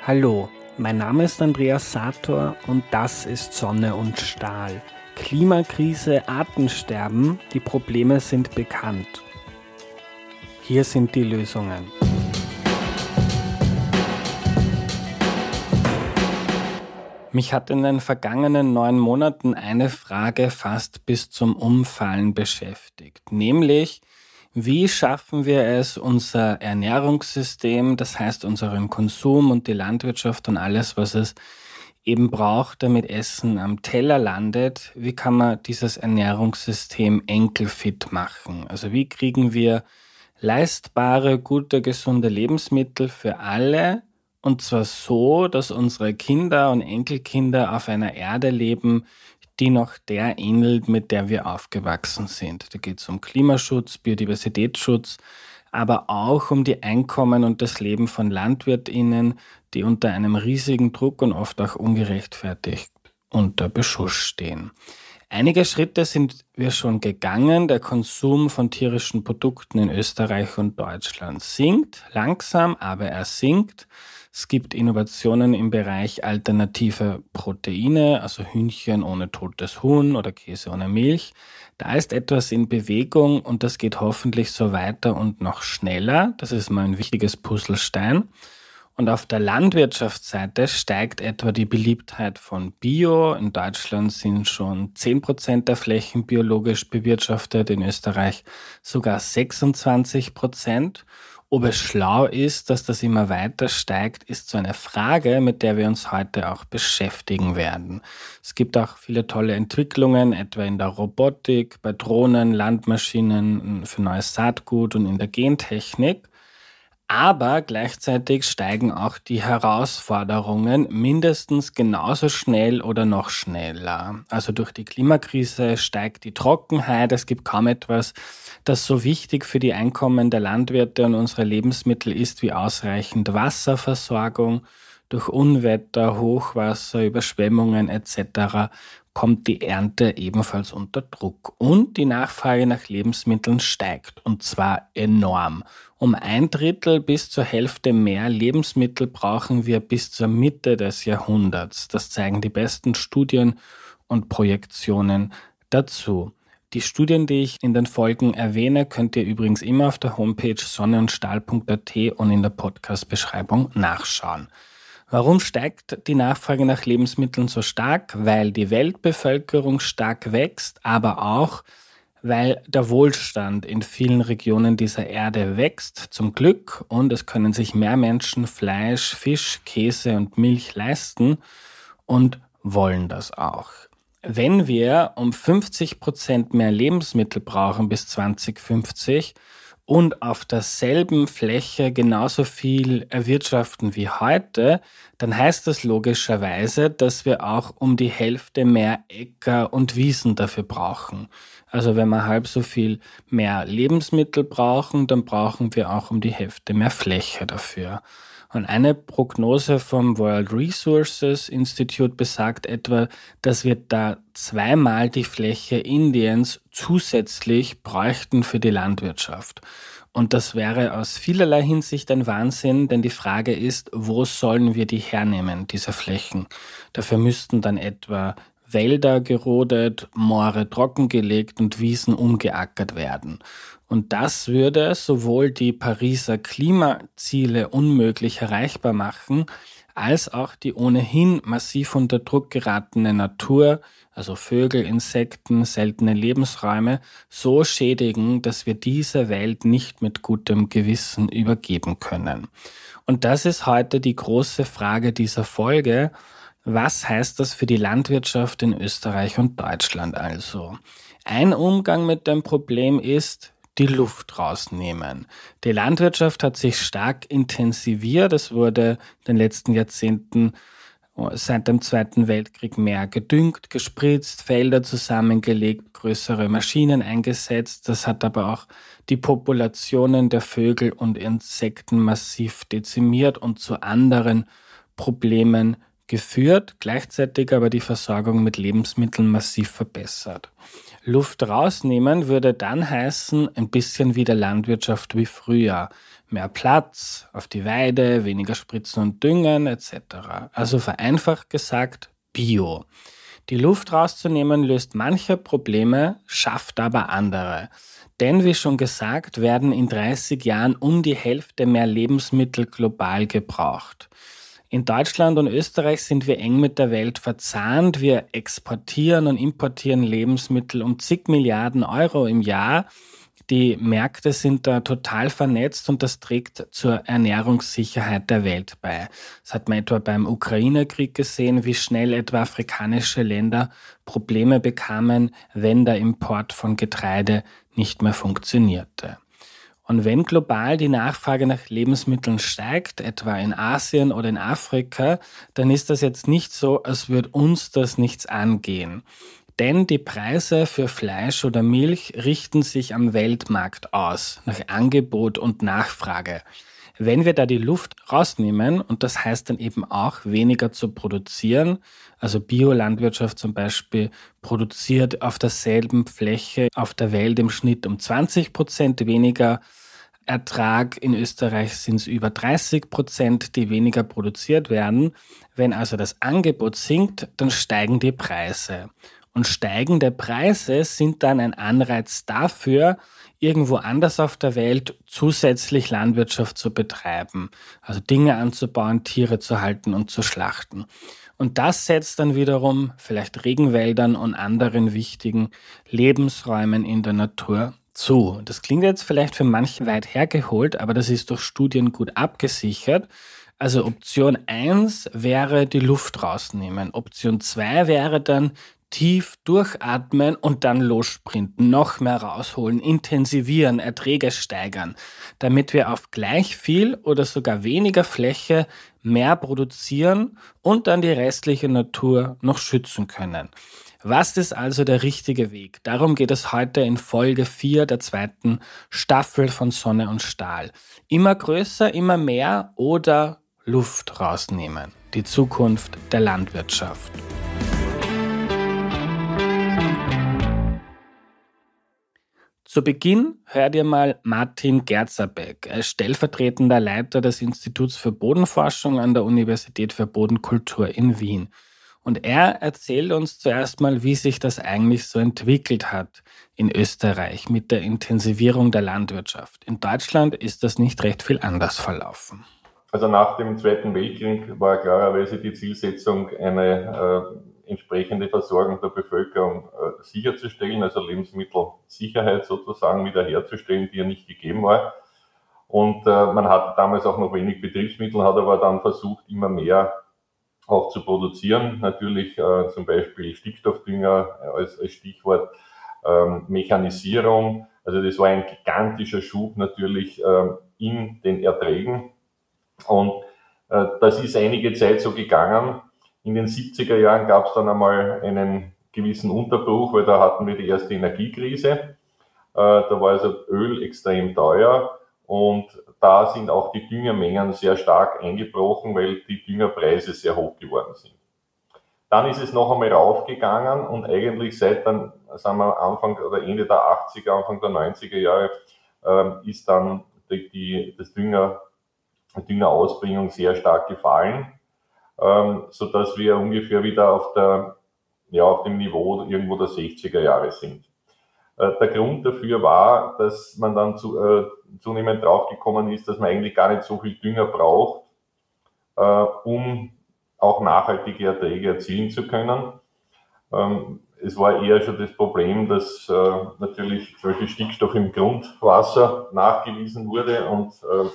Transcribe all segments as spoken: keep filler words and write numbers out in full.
Hallo, mein Name ist Andreas Sator und das ist Sonne und Stahl. Klimakrise, Artensterben, die Probleme sind bekannt. Hier sind die Lösungen. Mich hat in den vergangenen neun Monaten eine Frage fast bis zum Umfallen beschäftigt, nämlich: Wie schaffen wir es, unser Ernährungssystem, das heißt unseren Konsum und die Landwirtschaft und alles, was es eben braucht, damit Essen am Teller landet, wie kann man dieses Ernährungssystem enkelfit machen? Also wie kriegen wir leistbare, gute, gesunde Lebensmittel für alle, und zwar so, dass unsere Kinder und Enkelkinder auf einer Erde leben, die noch der ähnelt, mit der wir aufgewachsen sind. Da geht es um Klimaschutz, Biodiversitätsschutz, aber auch um die Einkommen und das Leben von LandwirtInnen, die unter einem riesigen Druck und oft auch ungerechtfertigt unter Beschuss stehen. Einige Schritte sind wir schon gegangen. Der Konsum von tierischen Produkten in Österreich und Deutschland sinkt, langsam, aber er sinkt. Es gibt Innovationen im Bereich alternative Proteine, also Hühnchen ohne totes Huhn oder Käse ohne Milch. Da ist etwas in Bewegung und das geht hoffentlich so weiter und noch schneller. Das ist mal ein wichtiges Puzzlestein. Und auf der Landwirtschaftsseite steigt etwa die Beliebtheit von Bio. In Deutschland sind schon zehn Prozent der Flächen biologisch bewirtschaftet, in Österreich sogar sechsundzwanzig Prozent. Ob es schlau ist, dass das immer weiter steigt, ist so eine Frage, mit der wir uns heute auch beschäftigen werden. Es gibt auch viele tolle Entwicklungen, etwa in der Robotik, bei Drohnen, Landmaschinen, für neues Saatgut und in der Gentechnik. Aber gleichzeitig steigen auch die Herausforderungen mindestens genauso schnell oder noch schneller. Also durch die Klimakrise steigt die Trockenheit. Es gibt kaum etwas, das so wichtig für die Einkommen der Landwirte und unsere Lebensmittel ist wie ausreichend Wasserversorgung. Durch Unwetter, Hochwasser, Überschwemmungen et cetera kommt die Ernte ebenfalls unter Druck. Und die Nachfrage nach Lebensmitteln steigt, und zwar enorm. Um ein Drittel bis zur Hälfte mehr Lebensmittel brauchen wir bis zur Mitte des Jahrhunderts. Das zeigen die besten Studien und Projektionen dazu. Die Studien, die ich in den Folgen erwähne, könnt ihr übrigens immer auf der Homepage sonne und stahl punkt a t und in der Podcast-Beschreibung nachschauen. Warum steigt die Nachfrage nach Lebensmitteln so stark? Weil die Weltbevölkerung stark wächst, aber auch, weil der Wohlstand in vielen Regionen dieser Erde wächst, zum Glück, und es können sich mehr Menschen Fleisch, Fisch, Käse und Milch leisten und wollen das auch. Wenn wir um fünfzig Prozent mehr Lebensmittel brauchen bis zwanzig fünfzig und auf derselben Fläche genauso viel erwirtschaften wie heute, dann heißt das logischerweise, dass wir auch um die Hälfte mehr Äcker und Wiesen dafür brauchen. Also wenn wir halb so viel mehr Lebensmittel brauchen, dann brauchen wir auch um die Hälfte mehr Fläche dafür. Und eine Prognose vom World Resources Institute besagt etwa, dass wir da zweimal die Fläche Indiens zusätzlich bräuchten für die Landwirtschaft. Und das wäre aus vielerlei Hinsicht ein Wahnsinn, denn die Frage ist, wo sollen wir die hernehmen, diese Flächen? Dafür müssten dann etwa Wälder gerodet, Moore trockengelegt und Wiesen umgeackert werden. Und das würde sowohl die Pariser Klimaziele unmöglich erreichbar machen, als auch die ohnehin massiv unter Druck geratene Natur, also Vögel, Insekten, seltene Lebensräume, so schädigen, dass wir diese Welt nicht mit gutem Gewissen übergeben können. Und das ist heute die große Frage dieser Folge. Was heißt das für die Landwirtschaft in Österreich und Deutschland also? Ein Umgang mit dem Problem ist, die Luft rausnehmen. Die Landwirtschaft hat sich stark intensiviert. Es wurde in den letzten Jahrzehnten seit dem Zweiten Weltkrieg mehr gedüngt, gespritzt, Felder zusammengelegt, größere Maschinen eingesetzt. Das hat aber auch die Populationen der Vögel und Insekten massiv dezimiert und zu anderen Problemen geführt, gleichzeitig aber die Versorgung mit Lebensmitteln massiv verbessert. Luft rausnehmen würde dann heißen, ein bisschen wie der Landwirtschaft wie früher. Mehr Platz auf die Weide, weniger Spritzen und Düngen et cetera. Also vereinfacht gesagt, Bio. Die Luft rauszunehmen löst manche Probleme, schafft aber andere. Denn wie schon gesagt, werden in dreißig Jahren um die Hälfte mehr Lebensmittel global gebraucht. In Deutschland und Österreich sind wir eng mit der Welt verzahnt. Wir exportieren und importieren Lebensmittel um zig Milliarden Euro im Jahr. Die Märkte sind da total vernetzt und das trägt zur Ernährungssicherheit der Welt bei. Das hat man etwa beim Ukraine-Krieg gesehen, wie schnell etwa afrikanische Länder Probleme bekamen, wenn der Import von Getreide nicht mehr funktionierte. Und wenn global die Nachfrage nach Lebensmitteln steigt, etwa in Asien oder in Afrika, dann ist das jetzt nicht so, als würde uns das nichts angehen. Denn die Preise für Fleisch oder Milch richten sich am Weltmarkt aus, nach Angebot und Nachfrage. Wenn wir da die Luft rausnehmen, und das heißt dann eben auch weniger zu produzieren, also Biolandwirtschaft zum Beispiel produziert auf derselben Fläche auf der Welt im Schnitt um zwanzig Prozent weniger Ertrag, in Österreich sind es über dreißig Prozent, die weniger produziert werden. Wenn also das Angebot sinkt, dann steigen die Preise. Und steigende Preise sind dann ein Anreiz dafür, irgendwo anders auf der Welt zusätzlich Landwirtschaft zu betreiben. Also Dinge anzubauen, Tiere zu halten und zu schlachten. Und das setzt dann wiederum vielleicht Regenwäldern und anderen wichtigen Lebensräumen in der Natur zu. Das klingt jetzt vielleicht für manche weit hergeholt, aber das ist durch Studien gut abgesichert. Also Option eins wäre die Luft rausnehmen. Option zwei wäre dann tief durchatmen und dann lossprinten, noch mehr rausholen, intensivieren, Erträge steigern, damit wir auf gleich viel oder sogar weniger Fläche mehr produzieren und dann die restliche Natur noch schützen können. Was ist also der richtige Weg? Darum geht es heute in Folge vier der zweiten Staffel von Sonne und Stahl. Immer größer, immer mehr oder Luft rausnehmen. Die Zukunft der Landwirtschaft. Zu Beginn hört ihr mal Martin Gerzabek. Er ist stellvertretender Leiter des Instituts für Bodenforschung an der Universität für Bodenkultur in Wien. Und er erzählt uns zuerst mal, wie sich das eigentlich so entwickelt hat in Österreich mit der Intensivierung der Landwirtschaft. In Deutschland ist das nicht recht viel anders verlaufen. Also nach dem Zweiten Weltkrieg war klarerweise die Zielsetzung, eine äh, entsprechende Versorgung der Bevölkerung äh, sicherzustellen, also Lebensmittelsicherheit sozusagen wiederherzustellen, die ja nicht gegeben war. Und äh, man hatte damals auch noch wenig Betriebsmittel, hat aber dann versucht, immer mehr auch zu produzieren. Natürlich äh, zum Beispiel Stickstoffdünger als, als Stichwort, ähm, Mechanisierung. Also das war ein gigantischer Schub natürlich äh, in den Erträgen. Und äh, das ist einige Zeit so gegangen. In den siebziger Jahren gab es dann einmal einen gewissen Unterbruch, weil da hatten wir die erste Energiekrise. Äh, da war also Öl extrem teuer und da sind auch die Düngermengen sehr stark eingebrochen, weil die Düngerpreise sehr hoch geworden sind. Dann ist es noch einmal raufgegangen und eigentlich seit dann, sagen wir Anfang oder Ende der achtziger, Anfang der neunziger Jahre, äh, ist dann die, die, das Dünger Düngerausbringung sehr stark gefallen, ähm, so dass wir ungefähr wieder auf der, ja, auf dem Niveau irgendwo der sechziger Jahre sind. Äh, der Grund dafür war, dass man dann zu, äh, zunehmend draufgekommen ist, dass man eigentlich gar nicht so viel Dünger braucht, äh, um auch nachhaltige Erträge erzielen zu können. Ähm, es war eher schon das Problem, dass äh, natürlich zum Beispiel Stickstoff im Grundwasser nachgewiesen wurde und äh,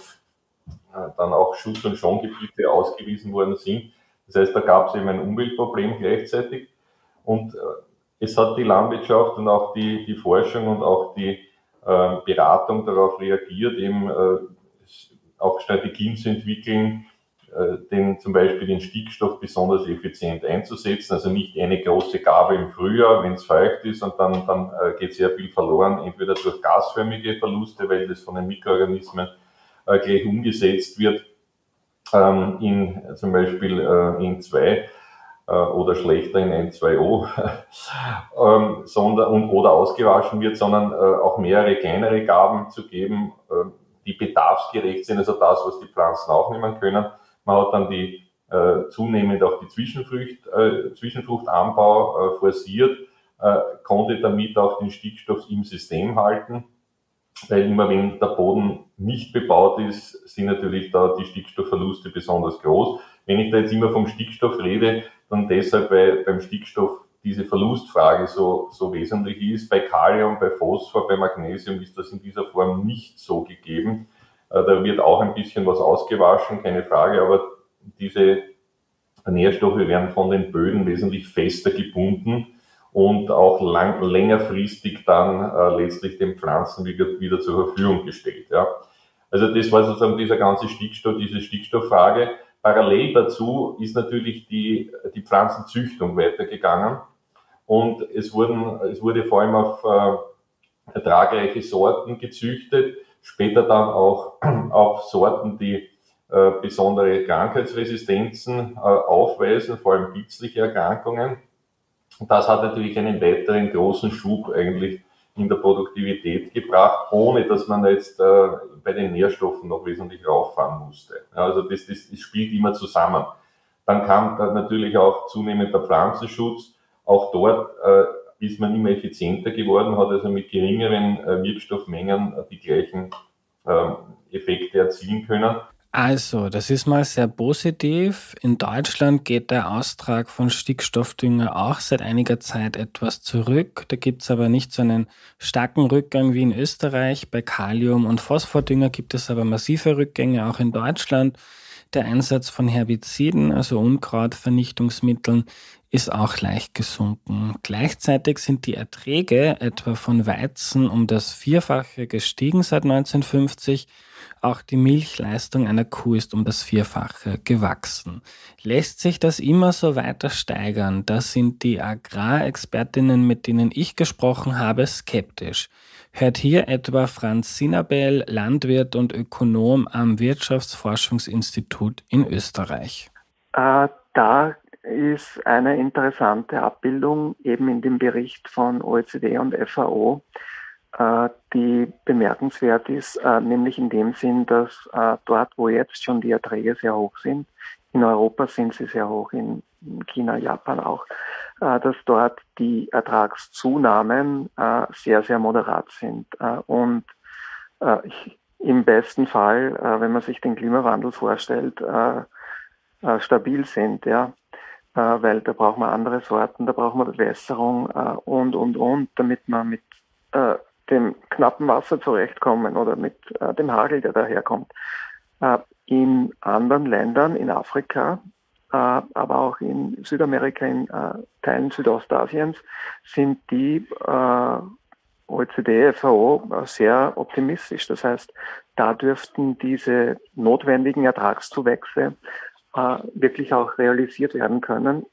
dann auch Schutz- und Schongebiete ausgewiesen worden sind. Das heißt, da gab es eben ein Umweltproblem gleichzeitig. Und äh, es hat die Landwirtschaft und auch die, die Forschung und auch die äh, Beratung darauf reagiert, eben äh, auch Strategien zu entwickeln, äh, den, zum Beispiel den Stickstoff besonders effizient einzusetzen. Also nicht eine große Gabe im Frühjahr, wenn es feucht ist und dann, dann äh, geht sehr viel verloren, entweder durch gasförmige Verluste, weil das von den Mikroorganismen gleich umgesetzt wird, ähm, in zum Beispiel äh, N zwei äh, oder schlechter in N zwei O ähm, sondern, und, oder ausgewaschen wird, sondern äh, auch mehrere kleinere Gaben zu geben, äh, die bedarfsgerecht sind, also das, was die Pflanzen aufnehmen können. Man hat dann die äh, zunehmend auch die Zwischenfrucht, äh, Zwischenfruchtanbau äh, forciert, äh, konnte damit auch den Stickstoff im System halten, weil immer wenn der Boden nicht bebaut ist, sind natürlich da die Stickstoffverluste besonders groß. Wenn ich da jetzt immer vom Stickstoff rede, dann deshalb, weil beim Stickstoff diese Verlustfrage so, so wesentlich ist. Bei Kalium, bei Phosphor, bei Magnesium ist das in dieser Form nicht so gegeben. Da wird auch ein bisschen was ausgewaschen, keine Frage, aber diese Nährstoffe werden von den Böden wesentlich fester gebunden und auch lang, längerfristig dann äh, letztlich den Pflanzen wieder, wieder zur Verfügung gestellt. Ja. Also das war sozusagen dieser ganze Stickstoff, diese Stickstofffrage. Parallel dazu ist natürlich die, die Pflanzenzüchtung weitergegangen und es, wurden, es wurde vor allem auf äh, ertragreiche Sorten gezüchtet, später dann auch auf Sorten, die äh, besondere Krankheitsresistenzen äh, aufweisen, vor allem pilzliche Erkrankungen. Und das hat natürlich einen weiteren großen Schub eigentlich in der Produktivität gebracht, ohne dass man jetzt äh, bei den Nährstoffen noch wesentlich rauffahren musste. Ja, also das, das, das spielt immer zusammen. Dann kam dann natürlich auch zunehmend der Pflanzenschutz. Auch dort äh, ist man immer effizienter geworden, hat also mit geringeren äh, Wirkstoffmengen äh, die gleichen äh, Effekte erzielen können. Also, das ist mal sehr positiv. In Deutschland geht der Austrag von Stickstoffdünger auch seit einiger Zeit etwas zurück. Da gibt es aber nicht so einen starken Rückgang wie in Österreich. Bei Kalium- und Phosphordünger gibt es aber massive Rückgänge auch in Deutschland. Der Einsatz von Herbiziden, also Unkrautvernichtungsmitteln, ist auch leicht gesunken. Gleichzeitig sind die Erträge etwa von Weizen um das Vierfache gestiegen seit neunzehnhundertfünfzig. Auch die Milchleistung einer Kuh ist um das Vierfache gewachsen. Lässt sich das immer so weiter steigern? Da sind die Agrarexpertinnen, mit denen ich gesprochen habe, skeptisch. Hört hier etwa Franz Sinabel, Landwirt und Ökonom am Wirtschaftsforschungsinstitut in Österreich. Äh, da ist eine interessante Abbildung eben in dem Bericht von O E C D und F A O, äh, die bemerkenswert ist, äh, nämlich in dem Sinn, dass äh, dort, wo jetzt schon die Erträge sehr hoch sind, in Europa sind sie sehr hoch, in China, Japan auch, äh, dass dort die Ertragszunahmen äh, sehr, sehr moderat sind. Äh, und äh, im besten Fall, äh, wenn man sich den Klimawandel vorstellt, äh, äh, stabil sind, ja. Äh, weil da braucht man andere Sorten, da braucht man Bewässerung äh, und, und, und, damit man mit äh, dem knappen Wasser zurechtkommen oder mit äh, dem Hagel, der daherkommt. Äh, in anderen Ländern, in Afrika, äh, aber auch in Südamerika, in äh, Teilen Südostasiens, sind die äh, O E C D, F A O sehr optimistisch. Das heißt, da dürften diese notwendigen Ertragszuwächse äh, wirklich auch realisiert werden können.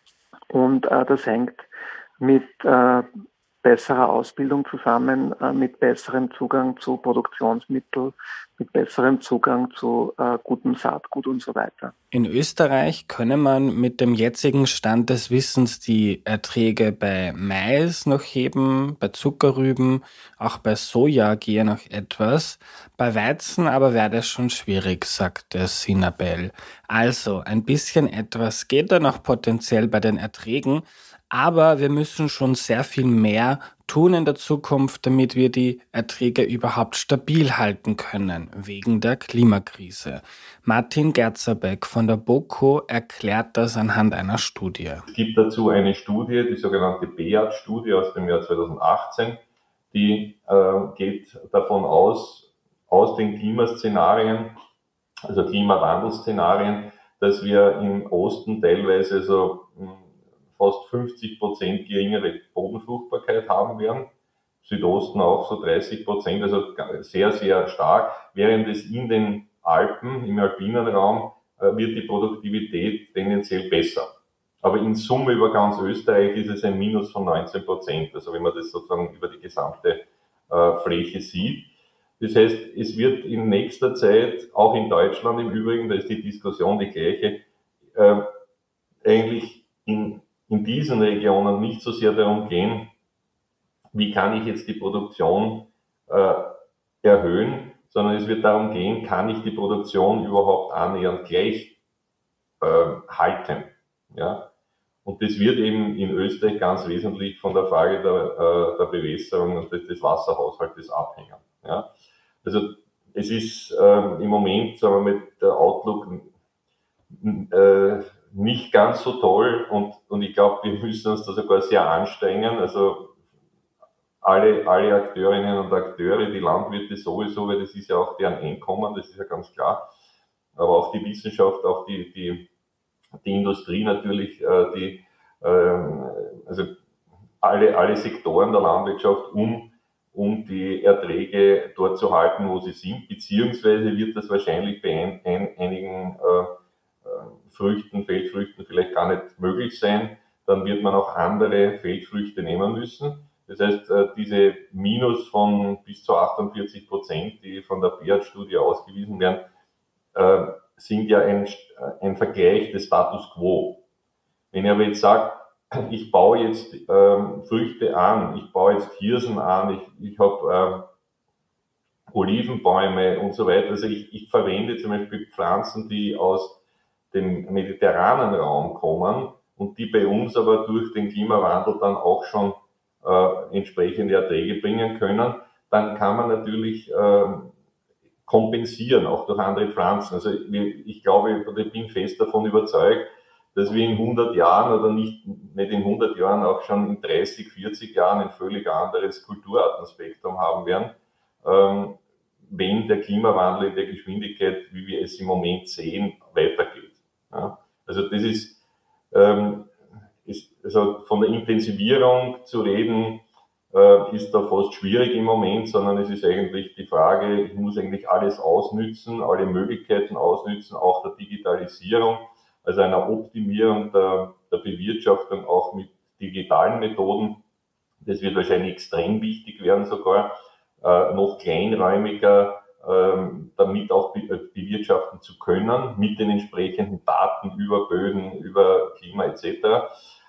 Und äh, das hängt mit äh, besserer Ausbildung zusammen, äh, mit besserem Zugang zu Produktionsmitteln, mit besserem Zugang zu äh, gutem Saatgut und so weiter. In Österreich könne man mit dem jetzigen Stand des Wissens die Erträge bei Mais noch heben, bei Zuckerrüben, auch bei Soja gehe noch etwas. Bei Weizen aber wäre das schon schwierig, sagte Sinabel. Also ein bisschen etwas geht da noch potenziell bei den Erträgen, aber wir müssen schon sehr viel mehr tun in der Zukunft, damit wir die Erträge überhaupt stabil halten können, wegen der Klimakrise. Martin Gerzerbeck von der BOKO erklärt das anhand einer Studie. Es gibt dazu eine Studie, die sogenannte B E A T-Studie aus dem Jahr zweitausendachtzehn, die äh, geht davon aus, aus den Klimaszenarien, also Klimawandelszenarien, dass wir im Osten teilweise so fast fünfzig Prozent geringere Bodenfruchtbarkeit haben werden. Südosten auch so dreißig Prozent, also sehr, sehr stark, während es in den Alpen, im alpinen Raum, wird die Produktivität tendenziell besser. Aber in Summe über ganz Österreich ist es ein Minus von neunzehn Prozent, also wenn man das sozusagen über die gesamte äh, Fläche sieht. Das heißt, es wird in nächster Zeit, auch in Deutschland im Übrigen, da ist die Diskussion die gleiche, äh, eigentlich in, in diesen Regionen nicht so sehr darum gehen, wie kann ich jetzt die Produktion äh, erhöhen, sondern es wird darum gehen, kann ich die Produktion überhaupt annähernd gleich äh, halten. Ja? Und das wird eben in Österreich ganz wesentlich von der Frage der, äh, der Bewässerung und des, des Wasserhaushaltes abhängen. Ja? Also es ist ähm, im Moment, sagen wir mal, der Outlook äh, nicht ganz so toll und, und ich glaube, wir müssen uns da sogar sehr anstrengen. Also alle, alle Akteurinnen und Akteure, die Landwirte sowieso, weil das ist ja auch deren Einkommen, das ist ja ganz klar. Aber auch die Wissenschaft, auch die, die, die Industrie natürlich, äh, die, äh, also alle, alle Sektoren der Landwirtschaft, um, um die Erträge dort zu halten, wo sie sind, beziehungsweise wird das wahrscheinlich bei ein, ein, einigen äh, Früchten, Feldfrüchten vielleicht gar nicht möglich sein. Dann wird man auch andere Feldfrüchte nehmen müssen. Das heißt, diese Minus von bis zu achtundvierzig Prozent, die von der B E A T-Studie ausgewiesen werden, sind ja ein, ein Vergleich des Status quo. Wenn ich aber jetzt sage, ich baue jetzt ähm, Früchte an, ich baue jetzt Hirsen an, ich, ich habe ähm, Olivenbäume und so weiter. Also ich, ich verwende zum Beispiel Pflanzen, die aus dem mediterranen Raum kommen und die bei uns aber durch den Klimawandel dann auch schon äh, entsprechende Erträge bringen können, dann kann man natürlich äh, kompensieren, auch durch andere Pflanzen. Also ich glaube, oder ich bin fest davon überzeugt, dass wir in hundert Jahren oder nicht, nicht in hundert Jahren, auch schon in dreißig, vierzig Jahren ein völlig anderes Kulturartenspektrum haben werden, ähm, wenn der Klimawandel in der Geschwindigkeit, wie wir es im Moment sehen, weitergeht. Ja, also das ist, ähm, ist, also von der Intensivierung zu reden, äh, ist da fast schwierig im Moment, sondern es ist eigentlich die Frage, ich muss eigentlich alles ausnützen, alle Möglichkeiten ausnützen, auch der Digitalisierung, also einer Optimierung der, der Bewirtschaftung auch mit digitalen Methoden. Das wird wahrscheinlich extrem wichtig werden sogar, äh, noch kleinräumiger, damit auch bewirtschaften zu können, mit den entsprechenden Daten über Böden, über Klima et cetera,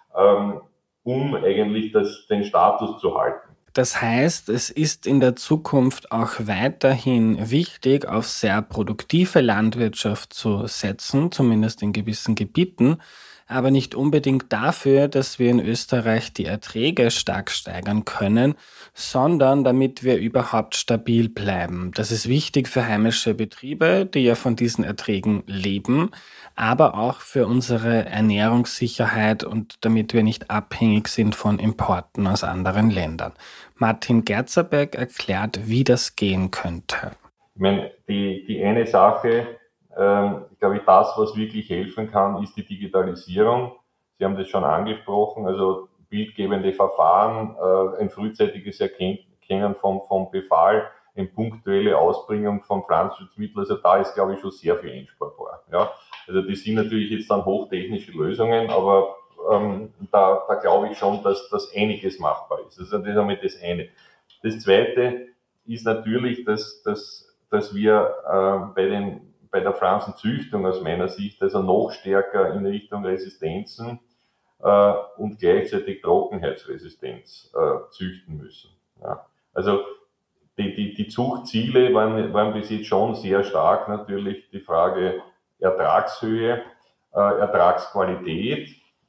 um eigentlich das, den Status zu halten. Das heißt, es ist in der Zukunft auch weiterhin wichtig, auf sehr produktive Landwirtschaft zu setzen, zumindest in gewissen Gebieten, aber nicht unbedingt dafür, dass wir in Österreich die Erträge stark steigern können, sondern damit wir überhaupt stabil bleiben. Das ist wichtig für heimische Betriebe, die ja von diesen Erträgen leben, aber auch für unsere Ernährungssicherheit und damit wir nicht abhängig sind von Importen aus anderen Ländern. Martin Gerzerberg erklärt, wie das gehen könnte. Ich meine, die, die eine Sache, ähm, ich glaube, das, was wirklich helfen kann, ist die Digitalisierung. Sie haben das schon angesprochen, also bildgebende Verfahren, äh, ein frühzeitiges Erkennen vom, vom Befall, eine punktuelle Ausbringung von Pflanzenschutzmitteln, also da ist, glaube ich, schon sehr viel einsparbar. Ja? Also das sind natürlich jetzt dann hochtechnische Lösungen, aber ähm, da, da glaube ich schon, dass das einiges machbar ist. Also das ist einmal das eine. Das zweite ist natürlich, dass, dass, dass wir äh, bei den bei der Pflanzenzüchtung aus meiner Sicht also noch stärker in Richtung Resistenzen äh, und gleichzeitig Trockenheitsresistenz äh, züchten müssen. Ja. Also die, die, die Zuchtziele waren, waren bis jetzt schon sehr stark natürlich die Frage Ertragshöhe, äh, Ertragsqualität.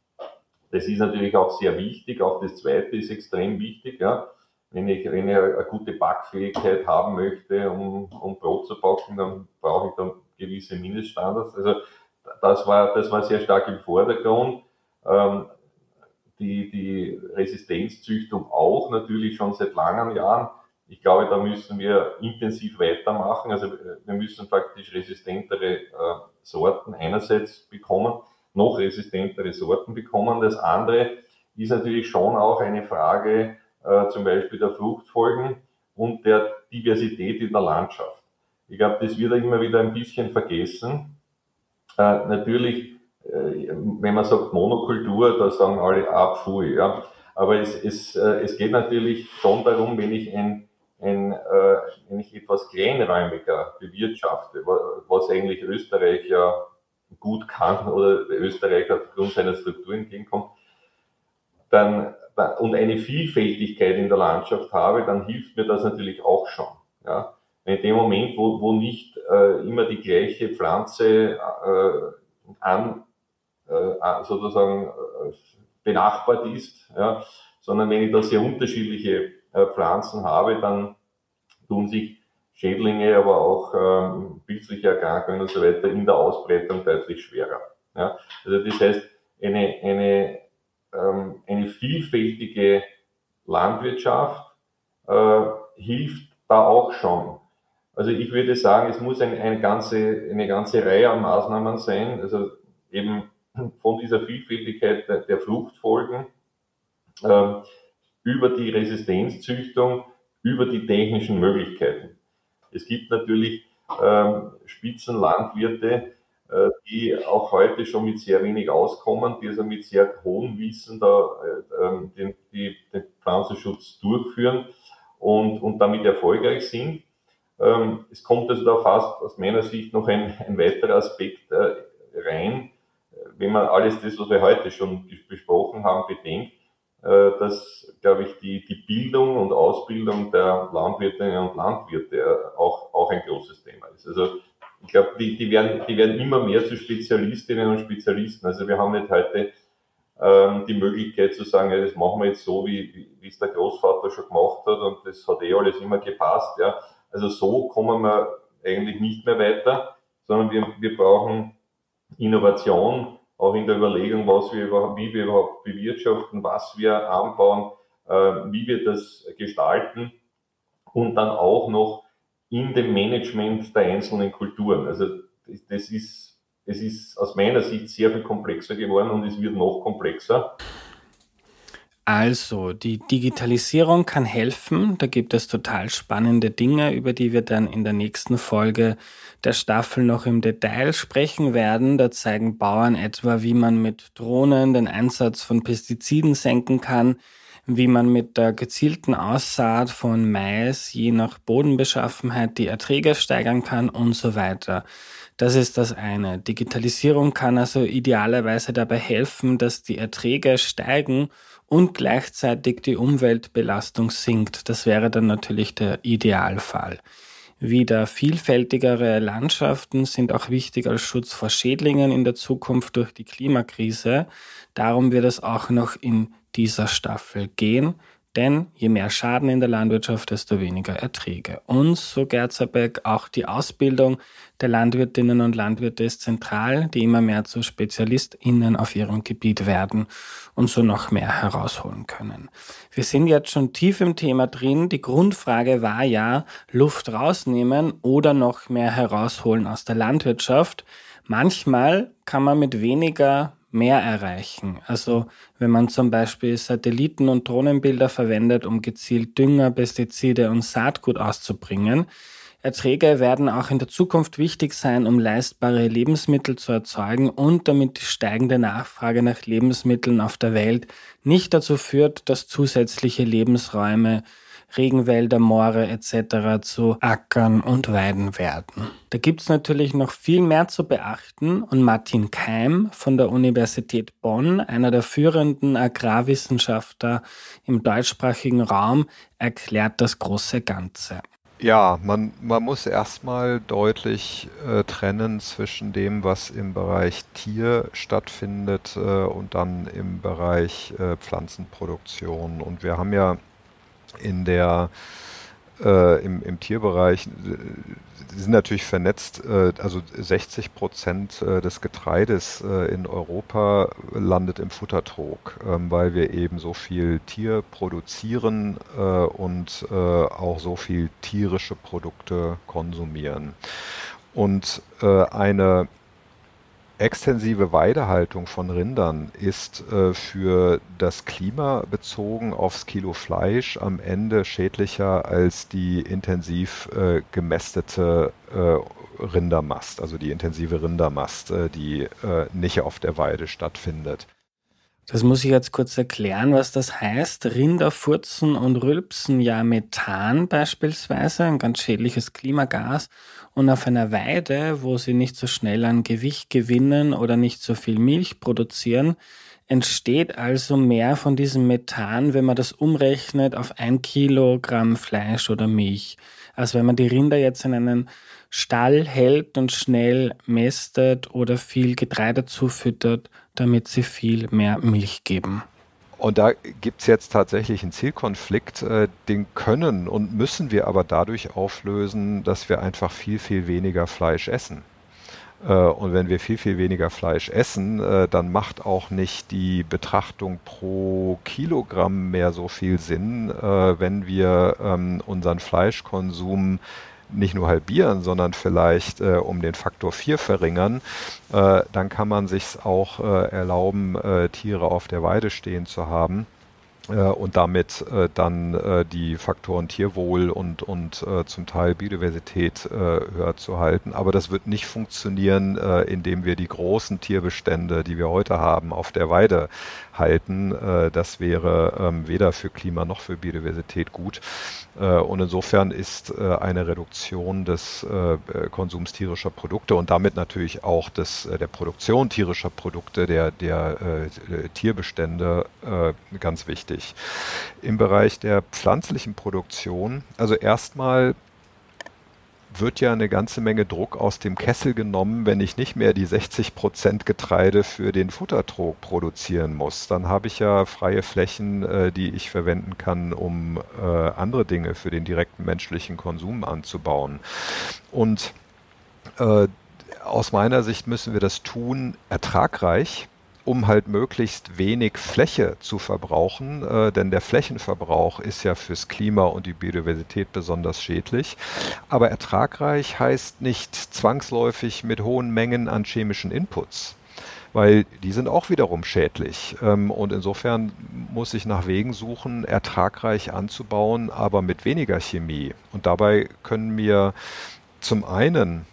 Das ist natürlich auch sehr wichtig, auch das Zweite ist extrem wichtig. Ja. Wenn ich, wenn ich eine gute Backfähigkeit haben möchte, um, um Brot zu backen, dann brauche ich dann gewisse Mindeststandards. Also das war, das war sehr stark im Vordergrund. Ähm, die, die Resistenzzüchtung auch natürlich schon seit langen Jahren. Ich glaube, da müssen wir intensiv weitermachen. Also wir müssen praktisch resistentere äh, Sorten einerseits bekommen, noch resistentere Sorten bekommen. Das andere ist natürlich schon auch eine Frage, Äh, zum Beispiel der Fruchtfolgen und der Diversität in der Landschaft. Ich glaube, das wird immer wieder ein bisschen vergessen. Äh, natürlich, äh, wenn man sagt Monokultur, da sagen alle, ah, pfui, ja. Aber es, es, äh, es geht natürlich schon darum, wenn ich ein, ein äh, eigentlich etwas kleinräumiger bewirtschaftet, was eigentlich Österreich ja gut kann oder Österreich aufgrund seiner Struktur entgegenkommt, dann, dann und eine Vielfältigkeit in der Landschaft habe, dann hilft mir das natürlich auch schon. Ja? In dem Moment, wo, wo nicht äh, immer die gleiche Pflanze äh, an äh, sozusagen äh, benachbart ist, ja, sondern wenn ich da sehr unterschiedliche äh, Pflanzen habe, dann tun sich Schädlinge, aber auch ähm, pilzliche Erkrankungen und so weiter in der Ausbreitung deutlich schwerer. Ja. Also das heißt, eine, eine, ähm, eine vielfältige Landwirtschaft äh, hilft da auch schon. Also ich würde sagen, es muss ein, eine, ganze, eine ganze Reihe an Maßnahmen sein, also eben von dieser Vielfältigkeit der, der Fruchtfolgen äh, über die Resistenzzüchtung, über die technischen Möglichkeiten. Es gibt natürlich ähm, Spitzenlandwirte, äh, die auch heute schon mit sehr wenig auskommen, die also mit sehr hohem Wissen da äh, den, die, den Pflanzenschutz durchführen und, und damit erfolgreich sind. Ähm, es kommt also da fast aus meiner Sicht noch ein, ein weiterer Aspekt äh, rein, wenn man alles das, was wir heute schon besprochen haben, bedenkt, äh, dass, glaube ich, die, die Bildung und Ausbildung der Landwirtinnen und Landwirte auch, auch ein großes Thema ist. Also ich glaube, die, die, werden, die werden immer mehr zu Spezialistinnen und Spezialisten. Also wir haben nicht heute ähm, die Möglichkeit zu sagen, ja, das machen wir jetzt so, wie, wie es der Großvater schon gemacht hat und das hat eh alles immer gepasst. Ja. Also so kommen wir eigentlich nicht mehr weiter, sondern wir, wir brauchen Innovation, auch in der Überlegung, was wir überhaupt, wie wir überhaupt bewirtschaften, was wir anbauen, äh, wie wir das gestalten und dann auch noch in dem Management der einzelnen Kulturen. Also das, das ist, das ist aus meiner Sicht sehr viel komplexer geworden und es wird noch komplexer. Also, die Digitalisierung kann helfen. Da gibt es total spannende Dinge, über die wir dann in der nächsten Folge der Staffel noch im Detail sprechen werden. Da zeigen Bauern etwa, wie man mit Drohnen den Einsatz von Pestiziden senken kann, wie man mit der gezielten Aussaat von Mais je nach Bodenbeschaffenheit die Erträge steigern kann und so weiter. Das ist das eine. Digitalisierung kann also idealerweise dabei helfen, dass die Erträge steigen und gleichzeitig die Umweltbelastung sinkt. Das wäre dann natürlich der Idealfall. Wieder vielfältigere Landschaften sind auch wichtig als Schutz vor Schädlingen in der Zukunft durch die Klimakrise. Darum wird es auch noch in dieser Staffel gehen. Denn je mehr Schaden in der Landwirtschaft, desto weniger Erträge. Und, so Gertzerbeck, auch die Ausbildung der Landwirtinnen und Landwirte ist zentral, die immer mehr zu SpezialistInnen auf ihrem Gebiet werden und so noch mehr herausholen können. Wir sind jetzt schon tief im Thema drin. Die Grundfrage war ja, Luft rausnehmen oder noch mehr herausholen aus der Landwirtschaft. Manchmal kann man mit weniger mehr erreichen. Also wenn man zum Beispiel Satelliten- und Drohnenbilder verwendet, um gezielt Dünger, Pestizide und Saatgut auszubringen. Erträge werden auch in der Zukunft wichtig sein, um leistbare Lebensmittel zu erzeugen und damit die steigende Nachfrage nach Lebensmitteln auf der Welt nicht dazu führt, dass zusätzliche Lebensräume, Regenwälder, Moore et cetera zu Ackern und Weiden werden. Da gibt es natürlich noch viel mehr zu beachten und Martin Keim von der Universität Bonn, einer der führenden Agrarwissenschaftler im deutschsprachigen Raum, erklärt das große Ganze. Ja, man, man muss erstmal deutlich äh, trennen zwischen dem, was im Bereich Tier stattfindet äh, und dann im Bereich äh, Pflanzenproduktion. Und wir haben ja in der äh, im, im Tierbereich äh, sind natürlich vernetzt, äh, also sechzig Prozent äh, des Getreides äh, in Europa landet im Futtertrog, äh, weil wir eben so viel Tier produzieren äh, und äh, auch so viel tierische Produkte konsumieren. Und äh, eine extensive Weidehaltung von Rindern ist äh, für das Klima bezogen aufs Kilo Fleisch am Ende schädlicher als die intensiv äh, gemästete äh, Rindermast, also die intensive Rindermast, äh, die äh, nicht auf der Weide stattfindet. Das muss ich jetzt kurz erklären, was das heißt. Rinder furzen und rülpsen ja Methan beispielsweise, ein ganz schädliches Klimagas. Und auf einer Weide, wo sie nicht so schnell an Gewicht gewinnen oder nicht so viel Milch produzieren, entsteht also mehr von diesem Methan, wenn man das umrechnet auf ein Kilogramm Fleisch oder Milch. Also wenn man die Rinder jetzt in einen Stall hält und schnell mästet oder viel Getreide zufüttert, damit sie viel mehr Milch geben. Und da gibt es jetzt tatsächlich einen Zielkonflikt, äh, den können und müssen wir aber dadurch auflösen, dass wir einfach viel, viel weniger Fleisch essen. Äh, und wenn wir viel, viel weniger Fleisch essen, äh, dann macht auch nicht die Betrachtung pro Kilogramm mehr so viel Sinn, äh, wenn wir ähm, unseren Fleischkonsum nicht nur halbieren, sondern vielleicht äh, um den Faktor vier verringern, äh, dann kann man sich auch äh, erlauben, äh, Tiere auf der Weide stehen zu haben äh, und damit äh, dann äh, die Faktoren Tierwohl und, und äh, zum Teil Biodiversität äh, höher zu halten. Aber das wird nicht funktionieren, äh, indem wir die großen Tierbestände, die wir heute haben, auf der Weide halten. Äh, das wäre ähm, weder für Klima noch für Biodiversität gut. Und insofern ist eine Reduktion des Konsums tierischer Produkte und damit natürlich auch des, der Produktion tierischer Produkte, der, der Tierbestände ganz wichtig. Im Bereich der pflanzlichen Produktion, also erstmal wird ja eine ganze Menge Druck aus dem Kessel genommen, wenn ich nicht mehr die sechzig Prozent Getreide für den Futtertrog produzieren muss. Dann habe ich ja freie Flächen, äh, die ich verwenden kann, um äh, andere Dinge für den direkten menschlichen Konsum anzubauen. Und äh, aus meiner Sicht müssen wir das tun, ertragreich, um halt möglichst wenig Fläche zu verbrauchen, äh, denn der Flächenverbrauch ist ja fürs Klima und die Biodiversität besonders schädlich. Aber ertragreich heißt nicht zwangsläufig mit hohen Mengen an chemischen Inputs, weil die sind auch wiederum schädlich. Ähm, und insofern muss ich nach Wegen suchen, ertragreich anzubauen, aber mit weniger Chemie. Und dabei können mir zum einen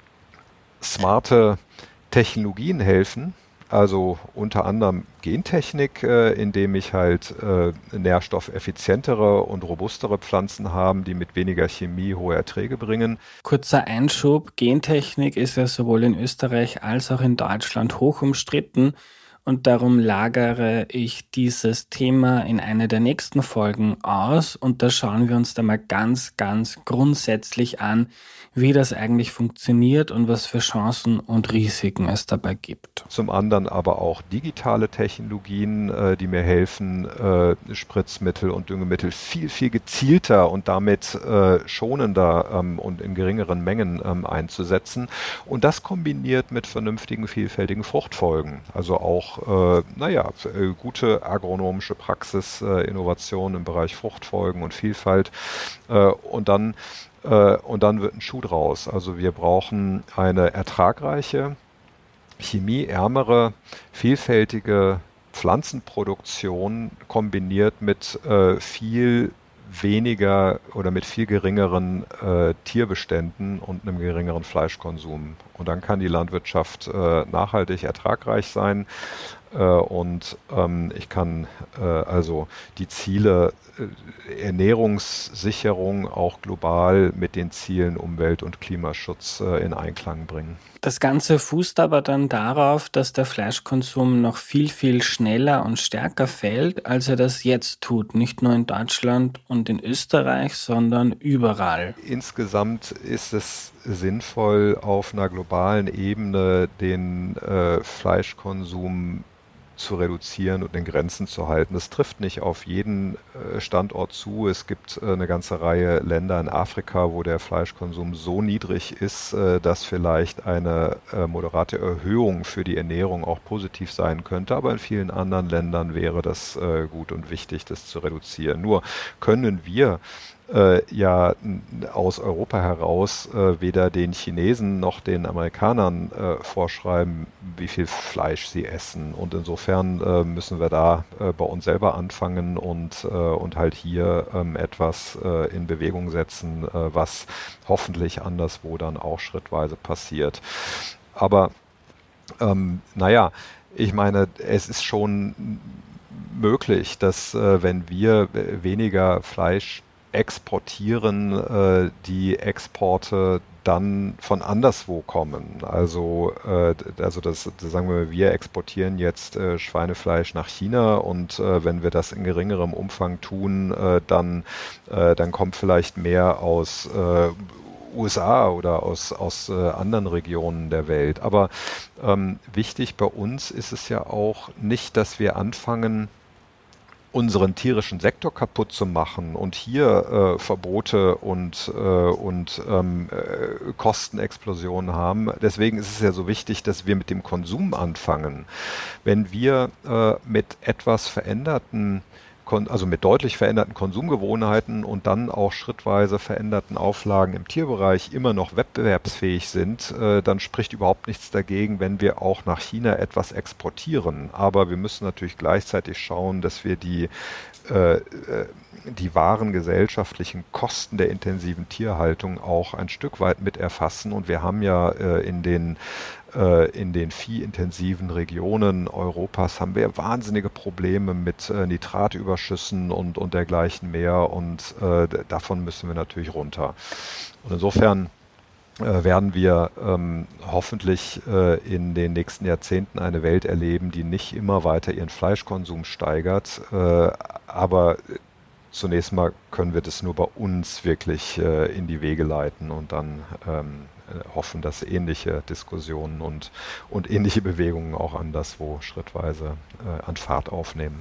smarte Technologien helfen, also unter anderem Gentechnik, äh, indem ich halt äh, nährstoffeffizientere und robustere Pflanzen habe, die mit weniger Chemie hohe Erträge bringen. Kurzer Einschub, Gentechnik ist ja sowohl in Österreich als auch in Deutschland hoch umstritten und darum lagere ich dieses Thema in eine der nächsten Folgen aus und da schauen wir uns da mal ganz, ganz grundsätzlich an, wie das eigentlich funktioniert und was für Chancen und Risiken es dabei gibt. Zum anderen aber auch digitale Technologien, äh, die mir helfen, äh, Spritzmittel und Düngemittel viel, viel gezielter und damit äh, schonender ähm, und in geringeren Mengen ähm, einzusetzen. Und das kombiniert mit vernünftigen, vielfältigen Fruchtfolgen. Also auch, äh, naja, gute agronomische Praxis, äh, Innovation im Bereich Fruchtfolgen und Vielfalt. Äh, und dann Und dann wird ein Schuh draus. Also wir brauchen eine ertragreiche, chemieärmere, vielfältige Pflanzenproduktion kombiniert mit äh, viel weniger oder mit viel geringeren äh, Tierbeständen und einem geringeren Fleischkonsum. Und dann kann die Landwirtschaft äh, nachhaltig ertragreich sein. Und ähm, ich kann äh, also die Ziele äh, Ernährungssicherung auch global mit den Zielen Umwelt- und Klimaschutz äh, in Einklang bringen. Das Ganze fußt aber dann darauf, dass der Fleischkonsum noch viel, viel schneller und stärker fällt, als er das jetzt tut. Nicht nur in Deutschland und in Österreich, sondern überall. Insgesamt ist es sinnvoll, auf einer globalen Ebene den äh, Fleischkonsum zu reduzieren und in Grenzen zu halten. Das trifft nicht auf jeden Standort zu. Es gibt eine ganze Reihe Länder in Afrika, wo der Fleischkonsum so niedrig ist, dass vielleicht eine moderate Erhöhung für die Ernährung auch positiv sein könnte. Aber in vielen anderen Ländern wäre das gut und wichtig, das zu reduzieren. Nur können wir Äh, ja aus Europa heraus äh, weder den Chinesen noch den Amerikanern äh, vorschreiben, wie viel Fleisch sie essen. Und insofern äh, müssen wir da äh, bei uns selber anfangen und, äh, und halt hier ähm, etwas äh, in Bewegung setzen, äh, was hoffentlich anderswo dann auch schrittweise passiert. Aber ähm, naja, ich meine, es ist schon möglich, dass äh, wenn wir weniger Fleisch exportieren, äh, die Exporte dann von anderswo kommen. Also, äh, also das, das sagen wir, wir exportieren jetzt äh, Schweinefleisch nach China und äh, wenn wir das in geringerem Umfang tun, äh, dann, äh, dann kommt vielleicht mehr aus äh, U S A oder aus, aus äh, anderen Regionen der Welt. Aber ähm, wichtig bei uns ist es ja auch nicht, dass wir anfangen, unseren tierischen Sektor kaputt zu machen und hier äh, Verbote und, äh, und ähm, äh, Kostenexplosionen haben. Deswegen ist es ja so wichtig, dass wir mit dem Konsum anfangen. Wenn wir äh, mit etwas veränderten also mit deutlich veränderten Konsumgewohnheiten und dann auch schrittweise veränderten Auflagen im Tierbereich immer noch wettbewerbsfähig sind, äh, dann spricht überhaupt nichts dagegen, wenn wir auch nach China etwas exportieren. Aber wir müssen natürlich gleichzeitig schauen, dass wir die, äh, die wahren gesellschaftlichen Kosten der intensiven Tierhaltung auch ein Stück weit mit erfassen. Und wir haben ja äh, in den in den viehintensiven Regionen Europas haben wir wahnsinnige Probleme mit äh, Nitratüberschüssen und, und dergleichen mehr und äh, davon müssen wir natürlich runter. Und insofern äh, werden wir ähm, hoffentlich äh, in den nächsten Jahrzehnten eine Welt erleben, die nicht immer weiter ihren Fleischkonsum steigert, äh, aber zunächst mal können wir das nur bei uns wirklich äh, in die Wege leiten und dann ähm, hoffen, dass ähnliche Diskussionen und, und ähnliche Bewegungen auch anderswo schrittweise äh, an Fahrt aufnehmen.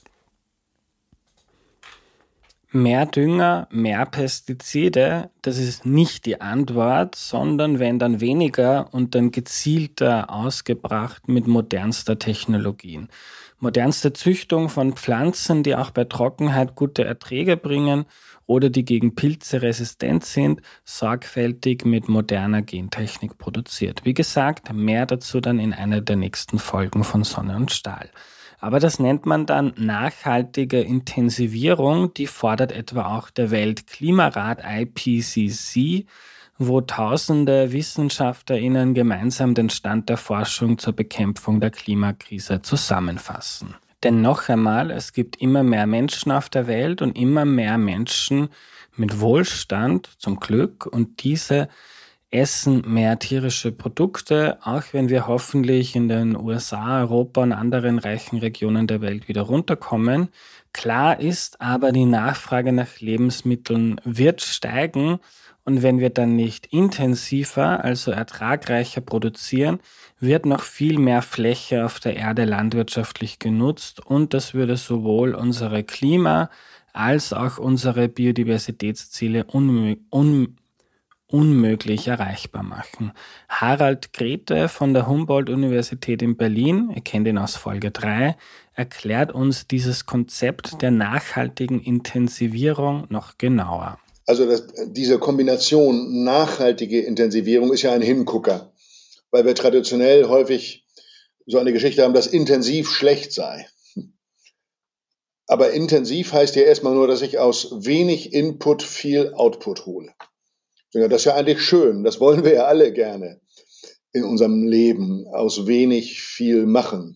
Mehr Dünger, mehr Pestizide, das ist nicht die Antwort, sondern wenn dann weniger und dann gezielter ausgebracht mit modernster Technologien. Modernste Züchtung von Pflanzen, die auch bei Trockenheit gute Erträge bringen oder die gegen Pilze resistent sind, sorgfältig mit moderner Gentechnik produziert. Wie gesagt, mehr dazu dann in einer der nächsten Folgen von Sonne und Stahl. Aber das nennt man dann nachhaltige Intensivierung, die fordert etwa auch der Weltklimarat I P C C, wo tausende WissenschaftlerInnen gemeinsam den Stand der Forschung zur Bekämpfung der Klimakrise zusammenfassen. Denn noch einmal, es gibt immer mehr Menschen auf der Welt und immer mehr Menschen mit Wohlstand, zum Glück, und diese essen mehr tierische Produkte, auch wenn wir hoffentlich in den U S A, Europa und anderen reichen Regionen der Welt wieder runterkommen. Klar ist aber, die Nachfrage nach Lebensmitteln wird steigen. Und wenn wir dann nicht intensiver, also ertragreicher produzieren, wird noch viel mehr Fläche auf der Erde landwirtschaftlich genutzt und das würde sowohl unsere Klima- als auch unsere Biodiversitätsziele unmö- un- unmöglich erreichbar machen. Harald Grete von der Humboldt-Universität in Berlin, ihr kennt ihn aus Folge drei, erklärt uns dieses Konzept der nachhaltigen Intensivierung noch genauer. Also das, diese Kombination nachhaltige Intensivierung ist ja ein Hingucker, weil wir traditionell häufig so eine Geschichte haben, dass intensiv schlecht sei. Aber intensiv heißt ja erstmal nur, dass ich aus wenig Input viel Output hole. Das ist ja eigentlich schön, das wollen wir ja alle gerne in unserem Leben, aus wenig viel machen.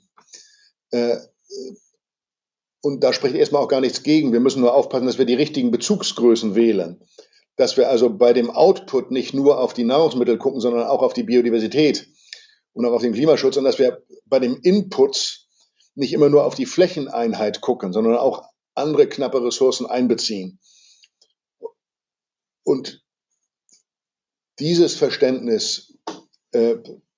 Und da spricht erstmal auch gar nichts gegen. Wir müssen nur aufpassen, dass wir die richtigen Bezugsgrößen wählen. Dass wir also bei dem Output nicht nur auf die Nahrungsmittel gucken, sondern auch auf die Biodiversität und auch auf den Klimaschutz. Und dass wir bei dem Input nicht immer nur auf die Flächeneinheit gucken, sondern auch andere knappe Ressourcen einbeziehen. Und dieses Verständnis, äh,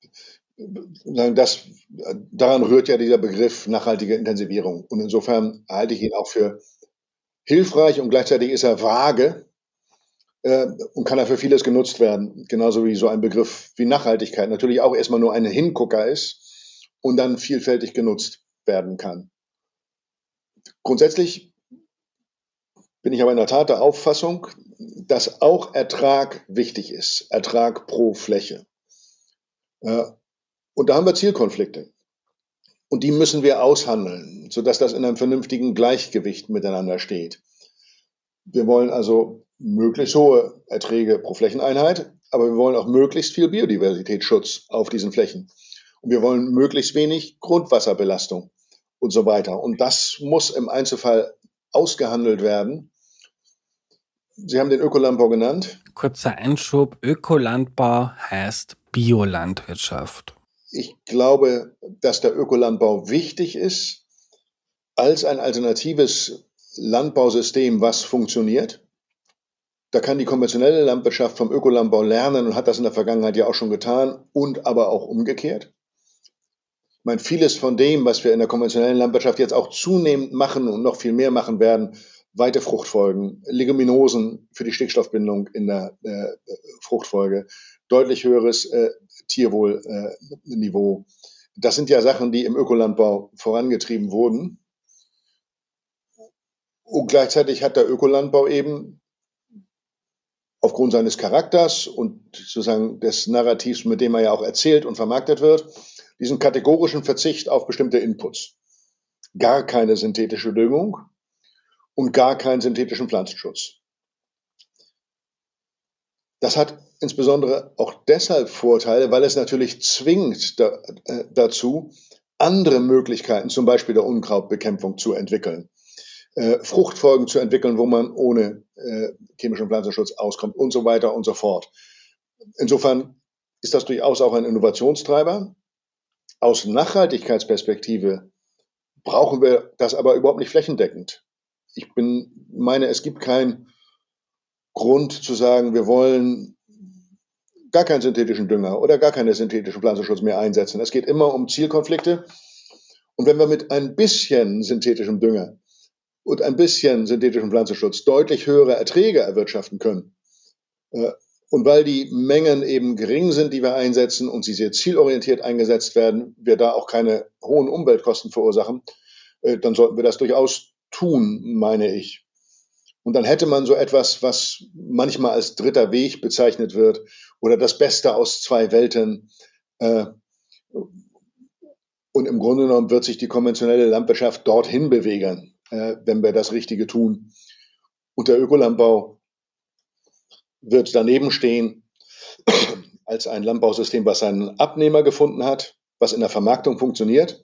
das, daran rührt ja dieser Begriff nachhaltige Intensivierung. Und insofern halte ich ihn auch für hilfreich und gleichzeitig ist er vage äh, und kann er für vieles genutzt werden. Genauso wie so ein Begriff wie Nachhaltigkeit natürlich auch erstmal nur ein Hingucker ist und dann vielfältig genutzt werden kann. Grundsätzlich bin ich aber in der Tat der Auffassung, dass auch Ertrag wichtig ist. Ertrag pro Fläche. Äh, Und da haben wir Zielkonflikte. Und die müssen wir aushandeln, sodass das in einem vernünftigen Gleichgewicht miteinander steht. Wir wollen also möglichst hohe Erträge pro Flächeneinheit, aber wir wollen auch möglichst viel Biodiversitätsschutz auf diesen Flächen. Und wir wollen möglichst wenig Grundwasserbelastung und so weiter. Und das muss im Einzelfall ausgehandelt werden. Sie haben den Ökolandbau genannt. Kurzer Einschub, Ökolandbau heißt Biolandwirtschaft. Ich glaube, dass der Ökolandbau wichtig ist als ein alternatives Landbausystem, was funktioniert. Da kann die konventionelle Landwirtschaft vom Ökolandbau lernen und hat das in der Vergangenheit ja auch schon getan und aber auch umgekehrt. Ich meine, vieles von dem, was wir in der konventionellen Landwirtschaft jetzt auch zunehmend machen und noch viel mehr machen werden, weite Fruchtfolgen, Leguminosen für die Stickstoffbindung in der äh, Fruchtfolge, deutlich höheres äh, Tierwohlniveau. Äh, das sind ja Sachen, die im Ökolandbau vorangetrieben wurden. Und gleichzeitig hat der Ökolandbau eben aufgrund seines Charakters und sozusagen des Narrativs, mit dem er ja auch erzählt und vermarktet wird, diesen kategorischen Verzicht auf bestimmte Inputs. Gar keine synthetische Düngung und gar keinen synthetischen Pflanzenschutz. Das hat insbesondere auch deshalb Vorteile, weil es natürlich zwingt da, äh, dazu, andere Möglichkeiten, zum Beispiel der Unkrautbekämpfung, zu entwickeln. Äh, Fruchtfolgen zu entwickeln, wo man ohne äh, chemischen Pflanzenschutz auskommt und so weiter und so fort. Insofern ist das durchaus auch ein Innovationstreiber. Aus Nachhaltigkeitsperspektive brauchen wir das aber überhaupt nicht flächendeckend. Ich bin, meine, es gibt keinen Grund zu sagen, wir wollen gar keinen synthetischen Dünger oder gar keinen synthetischen Pflanzenschutz mehr einsetzen. Es geht immer um Zielkonflikte. Und wenn wir mit ein bisschen synthetischem Dünger und ein bisschen synthetischen Pflanzenschutz deutlich höhere Erträge erwirtschaften können, äh, und weil die Mengen eben gering sind, die wir einsetzen und sie sehr zielorientiert eingesetzt werden, wir da auch keine hohen Umweltkosten verursachen, äh, dann sollten wir das durchaus tun, meine ich. Und dann hätte man so etwas, was manchmal als dritter Weg bezeichnet wird oder das Beste aus zwei Welten. Äh, und im Grunde genommen wird sich die konventionelle Landwirtschaft dorthin bewegen, äh, wenn wir das Richtige tun. Und der Ökolandbau wird daneben stehen als ein Landbausystem, was seinen Abnehmer gefunden hat, was in der Vermarktung funktioniert,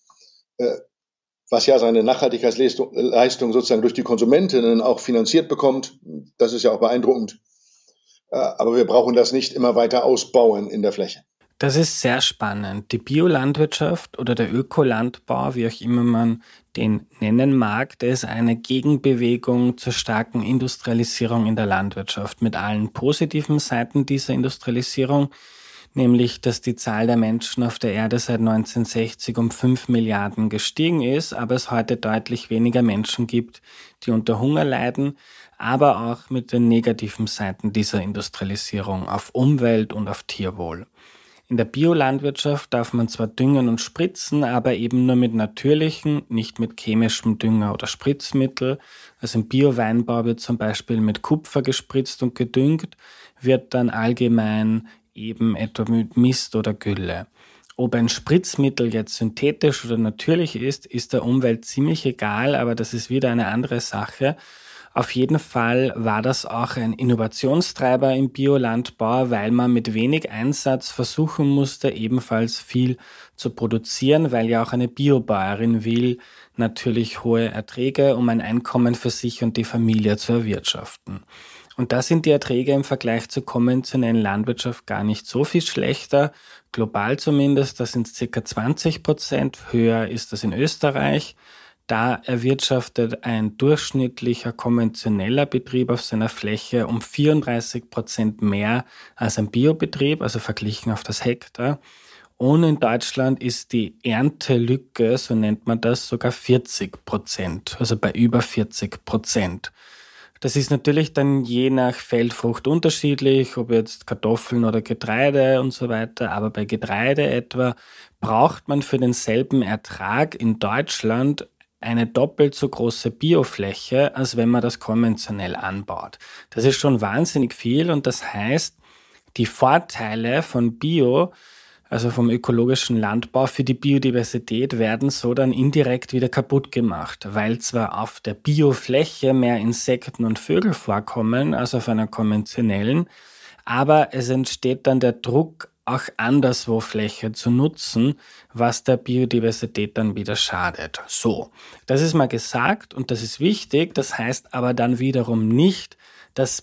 äh, was ja seine Nachhaltigkeitsleistung sozusagen durch die Konsumentinnen auch finanziert bekommt. Das ist ja auch beeindruckend. Äh, aber wir brauchen das nicht immer weiter ausbauen in der Fläche. Das ist sehr spannend. Die Biolandwirtschaft oder der Ökolandbau, wie auch immer man den nennen mag, der ist eine Gegenbewegung zur starken Industrialisierung in der Landwirtschaft mit allen positiven Seiten dieser Industrialisierung, nämlich dass die Zahl der Menschen auf der Erde seit neunzehnhundertsechzig um fünf Milliarden gestiegen ist, aber es heute deutlich weniger Menschen gibt, die unter Hunger leiden, aber auch mit den negativen Seiten dieser Industrialisierung auf Umwelt und auf Tierwohl. In der Biolandwirtschaft darf man zwar düngen und spritzen, aber eben nur mit natürlichen, nicht mit chemischem Dünger oder Spritzmittel. Also im Bio-Weinbau wird zum Beispiel mit Kupfer gespritzt und gedüngt, wird dann allgemein eben etwa mit Mist oder Gülle. Ob ein Spritzmittel jetzt synthetisch oder natürlich ist, ist der Umwelt ziemlich egal, aber das ist wieder eine andere Sache. Auf jeden Fall war das auch ein Innovationstreiber im Biolandbau, weil man mit wenig Einsatz versuchen musste, ebenfalls viel zu produzieren, weil ja auch eine Biobäuerin will natürlich hohe Erträge, um ein Einkommen für sich und die Familie zu erwirtschaften. Und da sind die Erträge im Vergleich zur konventionellen Landwirtschaft gar nicht so viel schlechter. Global zumindest, das sind ca. zwanzig Prozent, höher ist das in Österreich. Da erwirtschaftet ein durchschnittlicher konventioneller Betrieb auf seiner Fläche um vierunddreißig Prozent mehr als ein Biobetrieb, also verglichen auf das Hektar. Und in Deutschland ist die Erntelücke, so nennt man das, sogar vierzig Prozent, also bei über vierzig Prozent. Das ist natürlich dann je nach Feldfrucht unterschiedlich, ob jetzt Kartoffeln oder Getreide und so weiter, aber bei Getreide etwa braucht man für denselben Ertrag in Deutschland eine doppelt so große Biofläche, als wenn man das konventionell anbaut. Das ist schon wahnsinnig viel und das heißt, die Vorteile von Bio, also vom ökologischen Landbau für die Biodiversität, werden so dann indirekt wieder kaputt gemacht, weil zwar auf der Biofläche mehr Insekten und Vögel vorkommen als auf einer konventionellen, aber es entsteht dann der Druck auch anderswo Fläche zu nutzen, was der Biodiversität dann wieder schadet. So, das ist mal gesagt und das ist wichtig. Das heißt aber dann wiederum nicht, dass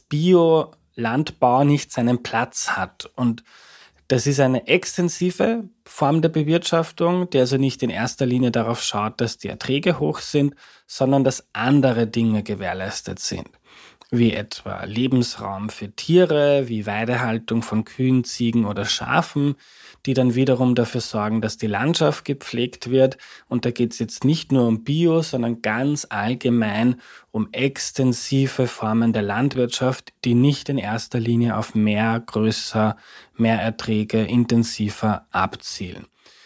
Biolandbau nicht seinen Platz hat. Und das ist eine extensive Form der Bewirtschaftung, die also nicht in erster Linie darauf schaut, dass die Erträge hoch sind, sondern dass andere Dinge gewährleistet sind, wie etwa Lebensraum für Tiere, wie Weidehaltung von Kühen, Ziegen oder Schafen, die dann wiederum dafür sorgen, dass die Landschaft gepflegt wird. Und da geht es jetzt nicht nur um Bio, sondern ganz allgemein um extensive Formen der Landwirtschaft, die nicht in erster Linie auf mehr, größer, mehr Erträge, intensiver abzielen.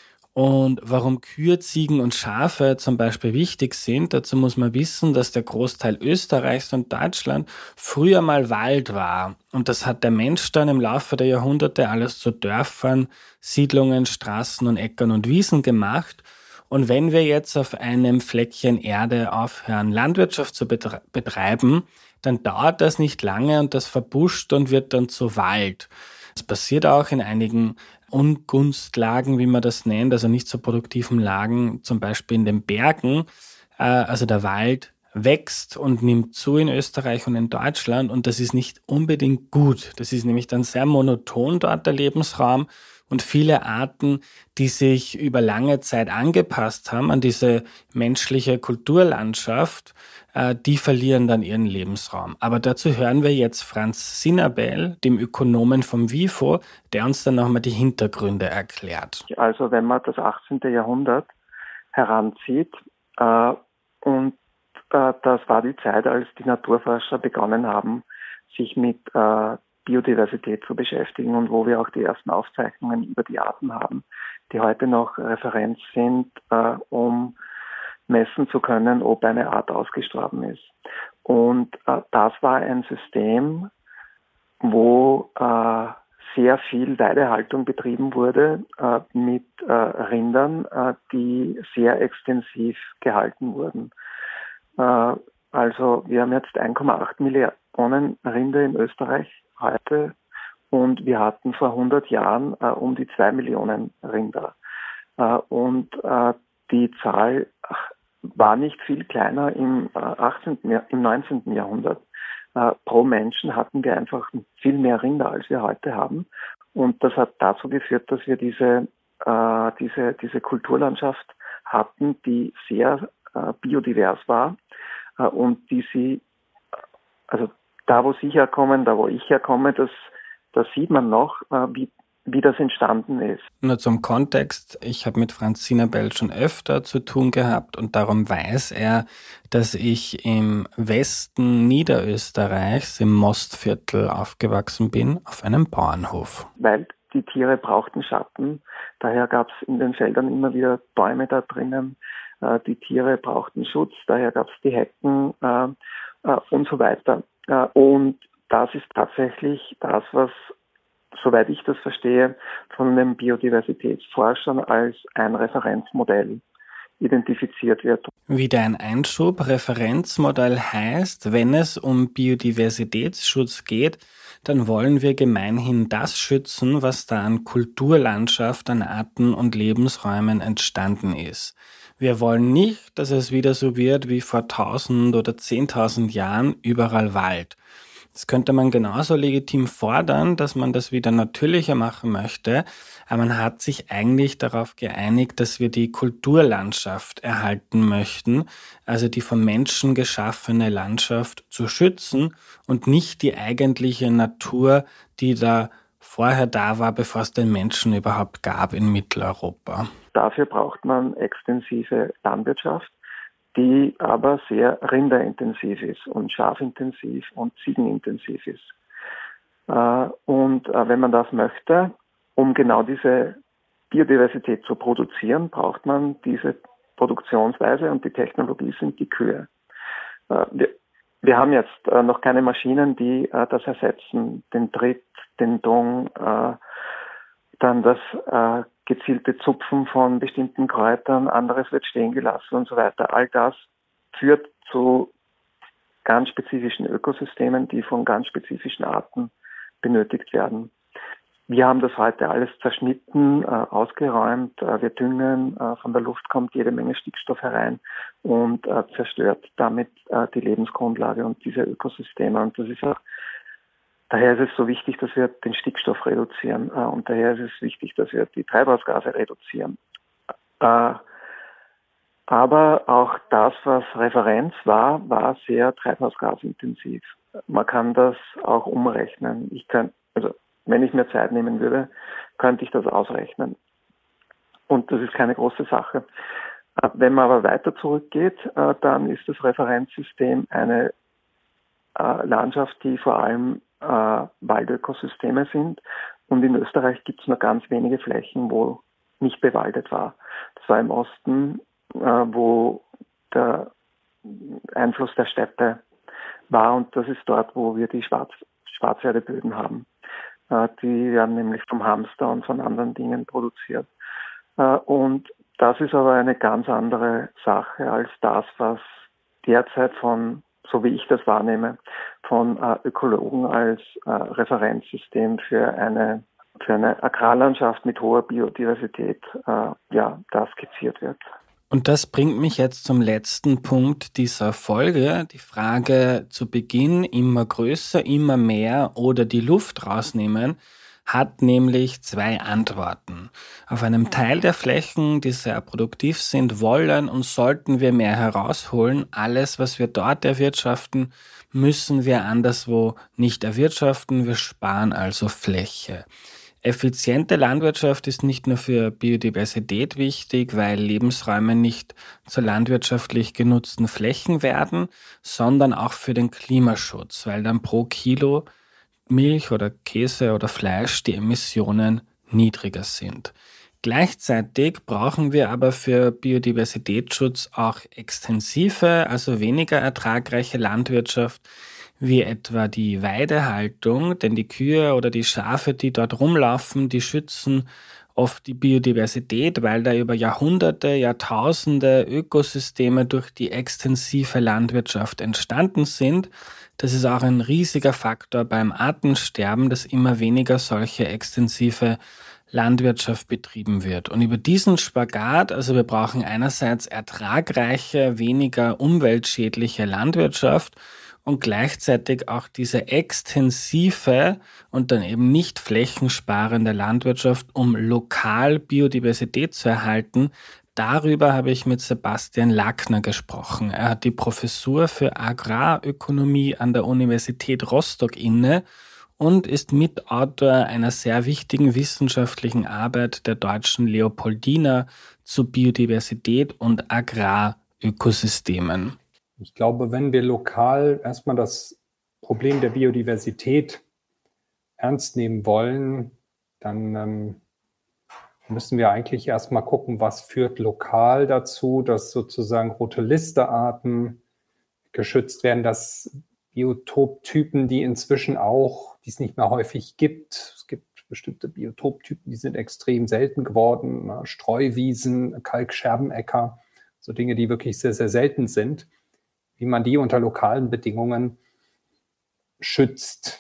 Und warum Kühe, Ziegen und Schafe zum Beispiel wichtig sind, dazu muss man wissen, dass der Großteil Österreichs und Deutschland früher mal Wald war. Und das hat der Mensch dann im Laufe der Jahrhunderte alles zu Dörfern, Siedlungen, Straßen und Äckern und Wiesen gemacht. Und wenn wir jetzt auf einem Fleckchen Erde aufhören, Landwirtschaft zu betre- betreiben, dann dauert das nicht lange und das verbuscht und wird dann zu Wald. Das passiert auch in einigen Ungunstlagen, wie man das nennt, also nicht so produktiven Lagen, zum Beispiel in den Bergen. Also der Wald wächst und nimmt zu in Österreich und in Deutschland und das ist nicht unbedingt gut. Das ist nämlich dann sehr monoton dort der Lebensraum und viele Arten, die sich über lange Zeit angepasst haben an diese menschliche Kulturlandschaft, die verlieren dann ihren Lebensraum. Aber dazu hören wir jetzt Franz Sinabel, dem Ökonomen vom WIFO, der uns dann nochmal die Hintergründe erklärt. Also wenn man das achtzehnte Jahrhundert heranzieht, äh, und äh, das war die Zeit, als die Naturforscher begonnen haben, sich mit äh, Biodiversität zu beschäftigen und wo wir auch die ersten Aufzeichnungen über die Arten haben, die heute noch Referenz sind, äh, um messen zu können, ob eine Art ausgestorben ist. Und äh, das war ein System, wo äh, sehr viel Weidehaltung betrieben wurde äh, mit äh, Rindern, äh, die sehr extensiv gehalten wurden. Äh, also wir haben jetzt eins Komma acht Millionen Rinder in Österreich heute und wir hatten vor hundert Jahren äh, um die zwei Millionen Rinder. Äh, und äh, die Zahl war nicht viel kleiner im äh, achtzehnten. im neunzehnten. Jahrhundert. Äh, pro Menschen hatten wir einfach viel mehr Rinder, als wir heute haben. Und das hat dazu geführt, dass wir diese, äh, diese, diese Kulturlandschaft hatten, die sehr äh, biodivers war äh, und die sie, also da, wo Sie herkommen, da, wo ich herkomme, das, das sieht man noch, äh, wie wie das entstanden ist. Nur zum Kontext, ich habe mit Franz Sinabel schon öfter zu tun gehabt und darum weiß er, dass ich im Westen Niederösterreichs, im Mostviertel aufgewachsen bin, auf einem Bauernhof. Weil die Tiere brauchten Schatten, daher gab es in den Feldern immer wieder Bäume da drinnen, äh, die Tiere brauchten Schutz, daher gab es die Hecken äh, äh, und so weiter. Äh, und das ist tatsächlich das, was, soweit ich das verstehe, von den Biodiversitätsforschern als ein Referenzmodell identifiziert wird. Wieder ein Einschub. Referenzmodell heißt, wenn es um Biodiversitätsschutz geht, dann wollen wir gemeinhin das schützen, was da an Kulturlandschaft, an Arten und Lebensräumen entstanden ist. Wir wollen nicht, dass es wieder so wird wie vor tausend oder zehntausend Jahren überall Wald. Das könnte man genauso legitim fordern, dass man das wieder natürlicher machen möchte, aber man hat sich eigentlich darauf geeinigt, dass wir die Kulturlandschaft erhalten möchten, also die vom Menschen geschaffene Landschaft zu schützen und nicht die eigentliche Natur, die da vorher da war, bevor es den Menschen überhaupt gab in Mitteleuropa. Dafür braucht man extensive Landwirtschaft, die aber sehr rinderintensiv ist und schafintensiv und ziegenintensiv ist. Und wenn man das möchte, um genau diese Biodiversität zu produzieren, braucht man diese Produktionsweise und die Technologie sind die Kühe. Wir, wir haben jetzt noch keine Maschinen, die das ersetzen, den Tritt, den Dung, dann das äh, gezielte Zupfen von bestimmten Kräutern, anderes wird stehen gelassen und so weiter. All das führt zu ganz spezifischen Ökosystemen, die von ganz spezifischen Arten benötigt werden. Wir haben das heute alles zerschnitten, äh, ausgeräumt. Äh, wir düngen, äh, von der Luft kommt jede Menge Stickstoff herein und äh, zerstört damit äh, die Lebensgrundlage und diese Ökosysteme. Und das ist auch, daher ist es so wichtig, dass wir den Stickstoff reduzieren. Äh, und daher ist es wichtig, dass wir die Treibhausgase reduzieren. Äh, aber auch das, was Referenz war, war sehr treibhausgasintensiv. Man kann das auch umrechnen. Ich kann, also wenn ich mir Zeit nehmen würde, könnte ich das ausrechnen. Und das ist keine große Sache. Wenn man aber weiter zurückgeht, dann ist das Referenzsystem eine Landschaft, die vor allem Waldökosysteme sind. Und in Österreich gibt es nur ganz wenige Flächen, wo nicht bewaldet war. Das war im Osten, wo der Einfluss der Städte war. Und das ist dort, wo wir die Schwarz, Schwarzerdeböden haben. Die werden nämlich vom Hamster und von anderen Dingen produziert. Und das ist aber eine ganz andere Sache als das, was derzeit von, so wie ich das wahrnehme, von Ökologen als Referenzsystem für eine, für eine Agrarlandschaft mit hoher Biodiversität, ja, da skizziert wird. Und das bringt mich jetzt zum letzten Punkt dieser Folge. Die Frage zu Beginn, immer größer, immer mehr oder die Luft rausnehmen, hat nämlich zwei Antworten. Auf einem Teil der Flächen, die sehr produktiv sind, wollen und sollten wir mehr herausholen. Alles, was wir dort erwirtschaften, müssen wir anderswo nicht erwirtschaften. Wir sparen also Fläche. Effiziente Landwirtschaft ist nicht nur für Biodiversität wichtig, weil Lebensräume nicht zu landwirtschaftlich genutzten Flächen werden, sondern auch für den Klimaschutz, weil dann pro Kilo Milch oder Käse oder Fleisch die Emissionen niedriger sind. Gleichzeitig brauchen wir aber für Biodiversitätsschutz auch extensive, also weniger ertragreiche Landwirtschaft, wie etwa die Weidehaltung, denn die Kühe oder die Schafe, die dort rumlaufen, die schützen oft die Biodiversität, weil da über Jahrhunderte, Jahrtausende Ökosysteme durch die extensive Landwirtschaft entstanden sind. Das ist auch ein riesiger Faktor beim Artensterben, dass immer weniger solche extensive Landwirtschaft betrieben wird. Und über diesen Spagat, also wir brauchen einerseits ertragreiche, weniger umweltschädliche Landwirtschaft und gleichzeitig auch diese extensive und dann eben nicht flächensparende Landwirtschaft, um lokal Biodiversität zu erhalten. Darüber habe ich mit Sebastian Lackner gesprochen. Er hat die Professur für Agrarökonomie an der Universität Rostock inne und ist Mitautor einer sehr wichtigen wissenschaftlichen Arbeit der deutschen Leopoldina zu Biodiversität und Agrarökosystemen. Ich glaube, wenn wir lokal erstmal das Problem der Biodiversität ernst nehmen wollen, dann ähm, müssen wir eigentlich erstmal gucken, was führt lokal dazu, dass sozusagen rote Liste-Arten geschützt werden, dass Biotoptypen, die inzwischen auch, die es nicht mehr häufig gibt, es gibt bestimmte Biotoptypen, die sind extrem selten geworden, ne? Streuwiesen, Kalkscherbenäcker, so Dinge, die wirklich sehr, sehr selten sind, wie man die unter lokalen Bedingungen schützt.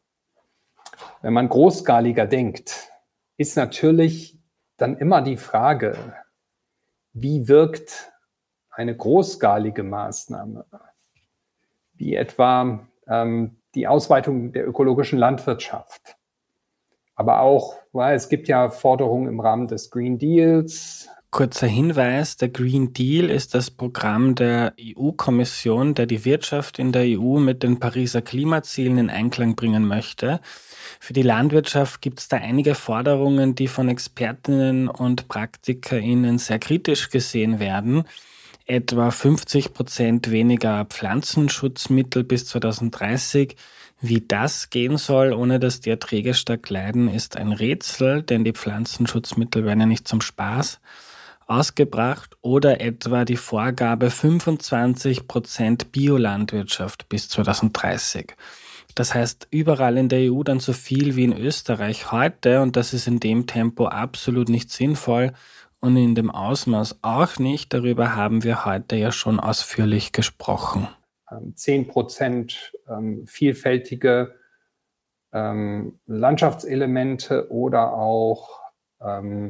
Wenn man großskaliger denkt, ist natürlich dann immer die Frage, wie wirkt eine großskalige Maßnahme, wie etwa ähm, die Ausweitung der ökologischen Landwirtschaft. Aber auch, weil es gibt ja Forderungen im Rahmen des Green Deals. Kurzer Hinweis, der Green Deal ist das Programm der E U-Kommission, der die Wirtschaft in der E U mit den Pariser Klimazielen in Einklang bringen möchte. Für die Landwirtschaft gibt es da einige Forderungen, die von Expertinnen und PraktikerInnen sehr kritisch gesehen werden. Etwa fünfzig Prozent weniger Pflanzenschutzmittel bis zweitausenddreißig. Wie das gehen soll, ohne dass die Erträge stark leiden, ist ein Rätsel, denn die Pflanzenschutzmittel werden ja nicht zum Spaß ausgebracht. Oder etwa die Vorgabe fünfundzwanzig Prozent Biolandwirtschaft bis zweitausenddreißig. Das heißt, überall in der E U dann so viel wie in Österreich heute, und das ist in dem Tempo absolut nicht sinnvoll und in dem Ausmaß auch nicht. Darüber haben wir heute ja schon ausführlich gesprochen. zehn Prozent vielfältige ähm, Landschaftselemente oder auch ähm,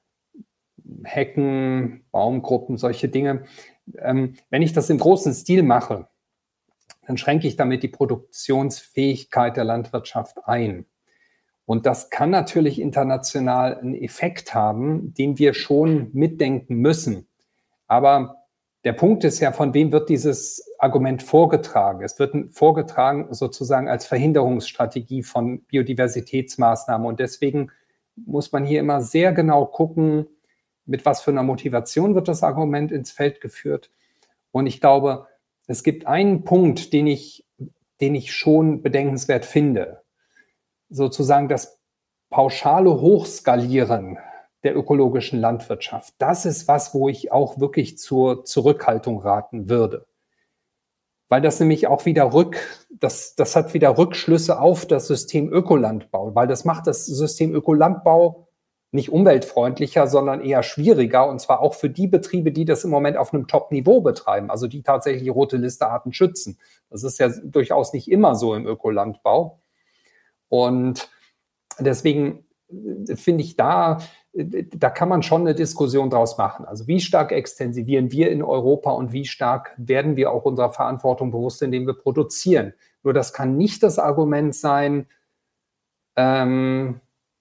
Hecken, Baumgruppen, solche Dinge. Ähm, wenn ich das im großen Stil mache, dann schränke ich damit die Produktionsfähigkeit der Landwirtschaft ein. Und das kann natürlich international einen Effekt haben, den wir schon mitdenken müssen. Aber der Punkt ist ja, von wem wird dieses Argument vorgetragen? Es wird vorgetragen sozusagen als Verhinderungsstrategie von Biodiversitätsmaßnahmen. Und deswegen muss man hier immer sehr genau gucken, mit was für einer Motivation wird das Argument ins Feld geführt. Und ich glaube, es gibt einen Punkt, den ich, den ich schon bedenkenswert finde. Sozusagen das pauschale Hochskalieren der ökologischen Landwirtschaft. Das ist was, wo ich auch wirklich zur Zurückhaltung raten würde. Weil das nämlich auch wieder rück, das, das hat wieder Rückschlüsse auf das System Ökolandbau, weil das macht das System Ökolandbau nicht umweltfreundlicher, sondern eher schwieriger, und zwar auch für die Betriebe, die das im Moment auf einem Top-Niveau betreiben, also die tatsächlich rote Liste Arten schützen. Das ist ja durchaus nicht immer so im Ökolandbau. Und deswegen finde ich, da, da kann man schon eine Diskussion draus machen. Also wie stark extensivieren wir in Europa und wie stark werden wir auch unserer Verantwortung bewusst, indem wir produzieren. Nur das kann nicht das Argument sein, ähm,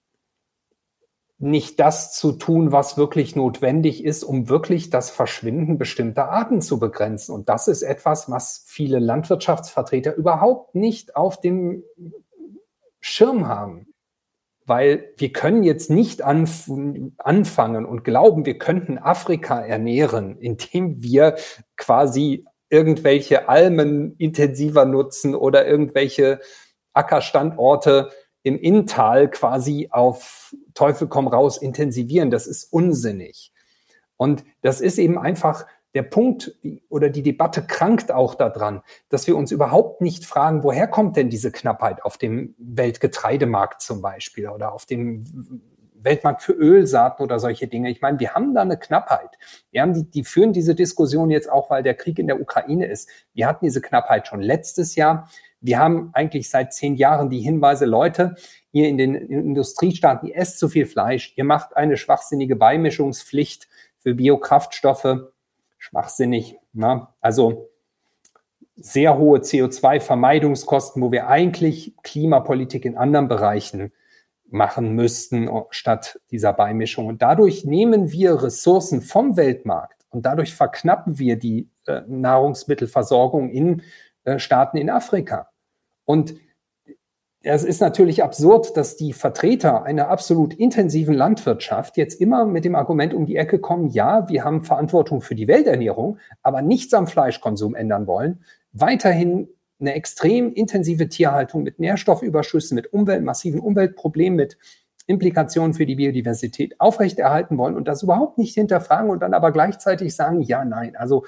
nicht das zu tun, was wirklich notwendig ist, um wirklich das Verschwinden bestimmter Arten zu begrenzen. Und das ist etwas, was viele Landwirtschaftsvertreter überhaupt nicht auf dem Schirm haben. Weil wir können jetzt nicht anf- anfangen und glauben, wir könnten Afrika ernähren, indem wir quasi irgendwelche Almen intensiver nutzen oder irgendwelche Ackerstandorte im Inntal quasi auf Teufel komm raus intensivieren. Das ist unsinnig. Und das ist eben einfach der Punkt, oder die Debatte krankt auch daran, dass wir uns überhaupt nicht fragen, woher kommt denn diese Knappheit auf dem Weltgetreidemarkt zum Beispiel oder auf dem Weltmarkt für Ölsaaten oder solche Dinge. Ich meine, wir haben da eine Knappheit. Wir haben die, die führen diese Diskussion jetzt auch, weil der Krieg in der Ukraine ist. Wir hatten diese Knappheit schon letztes Jahr. Wir haben eigentlich seit zehn Jahren die Hinweise, Leute, ihr in den Industriestaaten, ihr esst zu viel Fleisch, ihr macht eine schwachsinnige Beimischungspflicht für Biokraftstoffe. Schwachsinnig. Ne? Also sehr hohe C O zwei Vermeidungskosten, wo wir eigentlich Klimapolitik in anderen Bereichen machen müssten, statt dieser Beimischung. Und dadurch nehmen wir Ressourcen vom Weltmarkt und dadurch verknappen wir die äh, Nahrungsmittelversorgung in äh, Staaten in Afrika. Und es ist natürlich absurd, dass die Vertreter einer absolut intensiven Landwirtschaft jetzt immer mit dem Argument um die Ecke kommen, ja, wir haben Verantwortung für die Welternährung, aber nichts am Fleischkonsum ändern wollen, weiterhin eine extrem intensive Tierhaltung mit Nährstoffüberschüssen, mit Umwelt, massiven Umweltproblemen, mit Implikationen für die Biodiversität aufrechterhalten wollen und das überhaupt nicht hinterfragen und dann aber gleichzeitig sagen, ja, nein, also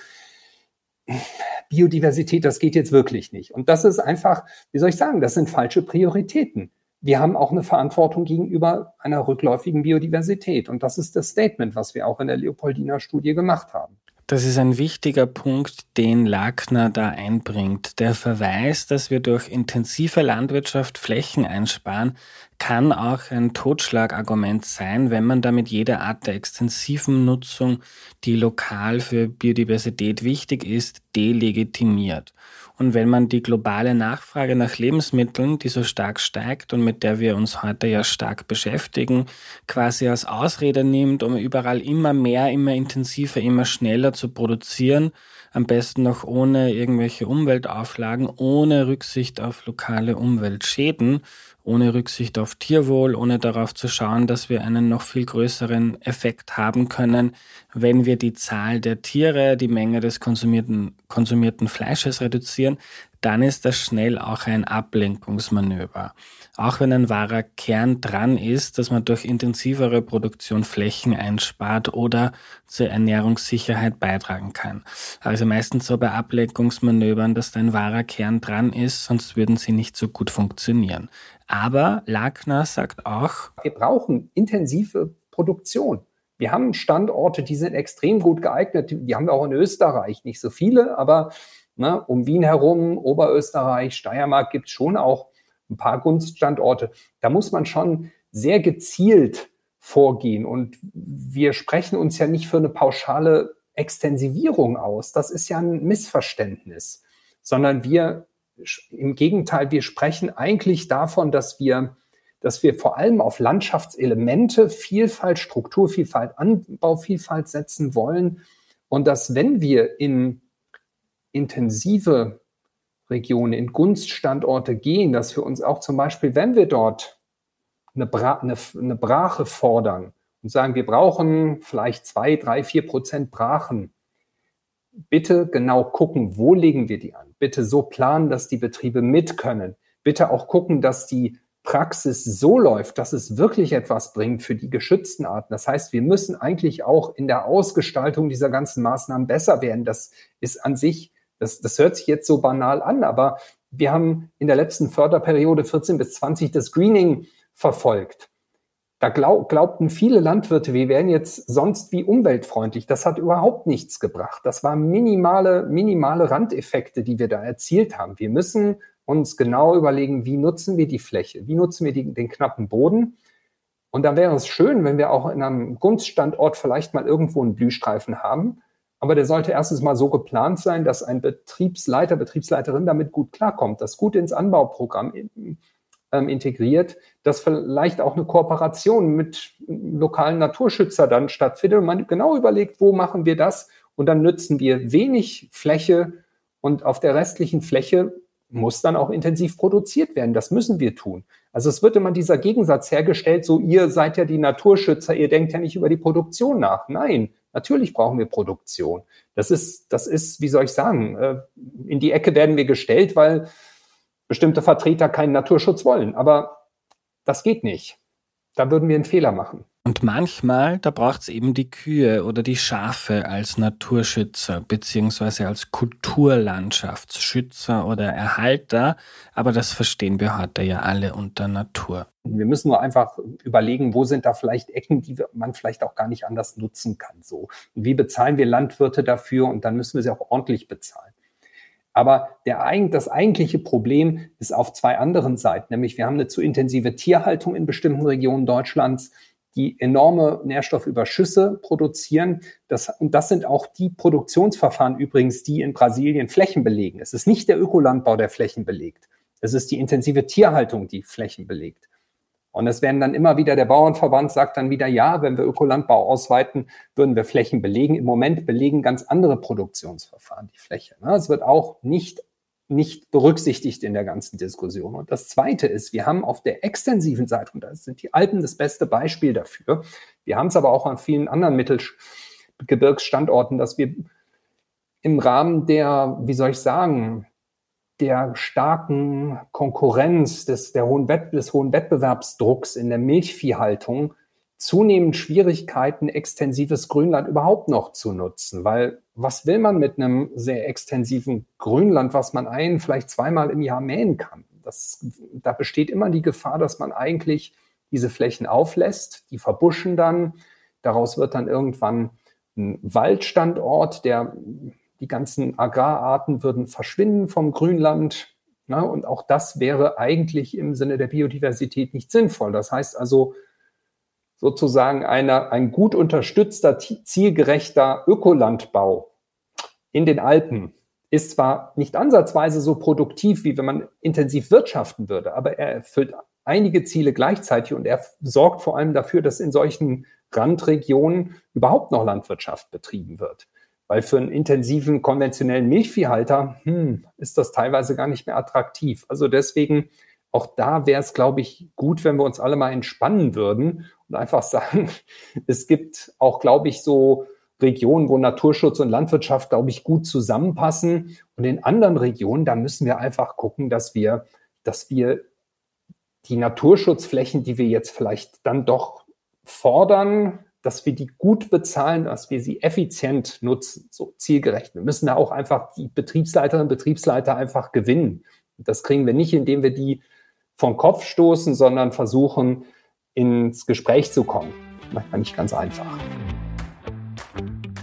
Biodiversität, das geht jetzt wirklich nicht. Und das ist einfach, wie soll ich sagen, das sind falsche Prioritäten. Wir haben auch eine Verantwortung gegenüber einer rückläufigen Biodiversität. Und das ist das Statement, was wir auch in der Leopoldina-Studie gemacht haben. Das ist ein wichtiger Punkt, den Lackner da einbringt. Der Verweis, dass wir durch intensive Landwirtschaft Flächen einsparen, kann auch ein Totschlagargument sein, wenn man damit jede Art der extensiven Nutzung, die lokal für Biodiversität wichtig ist, delegitimiert. Und wenn man die globale Nachfrage nach Lebensmitteln, die so stark steigt und mit der wir uns heute ja stark beschäftigen, quasi als Ausrede nimmt, um überall immer mehr, immer intensiver, immer schneller zu produzieren, am besten noch ohne irgendwelche Umweltauflagen, ohne Rücksicht auf lokale Umweltschäden, ohne Rücksicht auf Tierwohl, ohne darauf zu schauen, dass wir einen noch viel größeren Effekt haben können, wenn wir die Zahl der Tiere, die Menge des konsumierten, konsumierten Fleisches reduzieren, dann ist das schnell auch ein Ablenkungsmanöver. Auch wenn ein wahrer Kern dran ist, dass man durch intensivere Produktion Flächen einspart oder zur Ernährungssicherheit beitragen kann. Also meistens so bei Ablenkungsmanövern, dass da ein wahrer Kern dran ist, sonst würden sie nicht so gut funktionieren. Aber Lackner sagt auch, wir brauchen intensive Produktion. Wir haben Standorte, die sind extrem gut geeignet. Die haben wir auch in Österreich. Nicht so viele, aber ne, um Wien herum, Oberösterreich, Steiermark gibt es schon auch ein paar Gunststandorte. Da muss man schon sehr gezielt vorgehen. Und wir sprechen uns ja nicht für eine pauschale Extensivierung aus. Das ist ja ein Missverständnis, sondern wir, im Gegenteil, wir sprechen eigentlich davon, dass wir, dass wir vor allem auf Landschaftselemente, Vielfalt, Strukturvielfalt, Anbauvielfalt setzen wollen und dass, wenn wir in intensive Regionen, in Gunststandorte gehen, dass wir uns auch zum Beispiel, wenn wir dort eine, Bra- eine, eine Brache fordern und sagen, wir brauchen vielleicht zwei, drei, vier Prozent Brachen, bitte genau gucken, wo legen wir die an. Bitte so planen, dass die Betriebe mit können. Bitte auch gucken, dass die Praxis so läuft, dass es wirklich etwas bringt für die geschützten Arten. Das heißt, wir müssen eigentlich auch in der Ausgestaltung dieser ganzen Maßnahmen besser werden. Das ist an sich, das, das hört sich jetzt so banal an, aber wir haben in der letzten Förderperiode vierzehn bis zwanzig das Greening verfolgt. Da glaub, glaubten viele Landwirte, wir wären jetzt sonst wie umweltfreundlich. Das hat überhaupt nichts gebracht. Das waren minimale, minimale Randeffekte, die wir da erzielt haben. Wir müssen uns genau überlegen, wie nutzen wir die Fläche, wie nutzen wir die, den knappen Boden. Und da wäre es schön, wenn wir auch in einem Gunststandort vielleicht mal irgendwo einen Blühstreifen haben. Aber der sollte erstens mal so geplant sein, dass ein Betriebsleiter, Betriebsleiterin damit gut klarkommt, das gut ins Anbauprogramm ähm, integriert, dass vielleicht auch eine Kooperation mit lokalen Naturschützern dann stattfindet und man genau überlegt, wo machen wir das? Und dann nützen wir wenig Fläche und auf der restlichen Fläche muss dann auch intensiv produziert werden. Das müssen wir tun. Also es wird immer dieser Gegensatz hergestellt, so ihr seid ja die Naturschützer, ihr denkt ja nicht über die Produktion nach. Nein, natürlich brauchen wir Produktion. Das ist, das ist, wie soll ich sagen, in die Ecke werden wir gestellt, weil bestimmte Vertreter keinen Naturschutz wollen. Aber das geht nicht. Da würden wir einen Fehler machen. Und manchmal, da braucht es eben die Kühe oder die Schafe als Naturschützer beziehungsweise als Kulturlandschaftsschützer oder Erhalter. Aber das verstehen wir heute ja alle unter Natur. Wir müssen nur einfach überlegen, wo sind da vielleicht Ecken, die man vielleicht auch gar nicht anders nutzen kann. So. Und wie bezahlen wir Landwirte dafür? Und dann müssen wir sie auch ordentlich bezahlen. Aber der, das eigentliche Problem ist auf zwei anderen Seiten. Nämlich wir haben eine zu intensive Tierhaltung in bestimmten Regionen Deutschlands, die enorme Nährstoffüberschüsse produzieren. Das, und das sind auch die Produktionsverfahren übrigens, die in Brasilien Flächen belegen. Es ist nicht der Ökolandbau, der Flächen belegt. Es ist die intensive Tierhaltung, die Flächen belegt. Und es werden dann immer wieder, der Bauernverband sagt dann wieder, ja, wenn wir Ökolandbau ausweiten, würden wir Flächen belegen. Im Moment belegen ganz andere Produktionsverfahren die Fläche. Es wird auch nicht, nicht berücksichtigt in der ganzen Diskussion. Und das Zweite ist, wir haben auf der extensiven Seite, und da sind die Alpen das beste Beispiel dafür, wir haben es aber auch an vielen anderen Mittelgebirgsstandorten, dass wir im Rahmen der, wie soll ich sagen, der starken Konkurrenz, des, der hohen Wett, des hohen Wettbewerbsdrucks in der Milchviehhaltung zunehmend Schwierigkeiten, extensives Grünland überhaupt noch zu nutzen. Weil was will man mit einem sehr extensiven Grünland, was man ein-, vielleicht zweimal im Jahr mähen kann? Das, da besteht immer die Gefahr, dass man eigentlich diese Flächen auflässt, die verbuschen dann. Daraus wird dann irgendwann ein Waldstandort, der die ganzen Agrararten würden verschwinden vom Grünland. Na, und auch das wäre eigentlich im Sinne der Biodiversität nicht sinnvoll. Das heißt also sozusagen eine, ein gut unterstützter, zielgerechter Ökolandbau in den Alpen ist zwar nicht ansatzweise so produktiv, wie wenn man intensiv wirtschaften würde, aber er erfüllt einige Ziele gleichzeitig und er sorgt vor allem dafür, dass in solchen Randregionen überhaupt noch Landwirtschaft betrieben wird. Weil für einen intensiven, konventionellen Milchviehhalter hm, ist das teilweise gar nicht mehr attraktiv. Also deswegen, auch da wäre es, glaube ich, gut, wenn wir uns alle mal entspannen würden und einfach sagen, es gibt auch, glaube ich, so Regionen, wo Naturschutz und Landwirtschaft, glaube ich, gut zusammenpassen. Und in anderen Regionen, da müssen wir einfach gucken, dass wir, dass wir die Naturschutzflächen, die wir jetzt vielleicht dann doch fordern, dass wir die gut bezahlen, dass wir sie effizient nutzen, so zielgerecht. Wir müssen da auch einfach die Betriebsleiterinnen und Betriebsleiter einfach gewinnen. Und das kriegen wir nicht, indem wir die vom Kopf stoßen, sondern versuchen, ins Gespräch zu kommen. Manchmal nicht ganz einfach.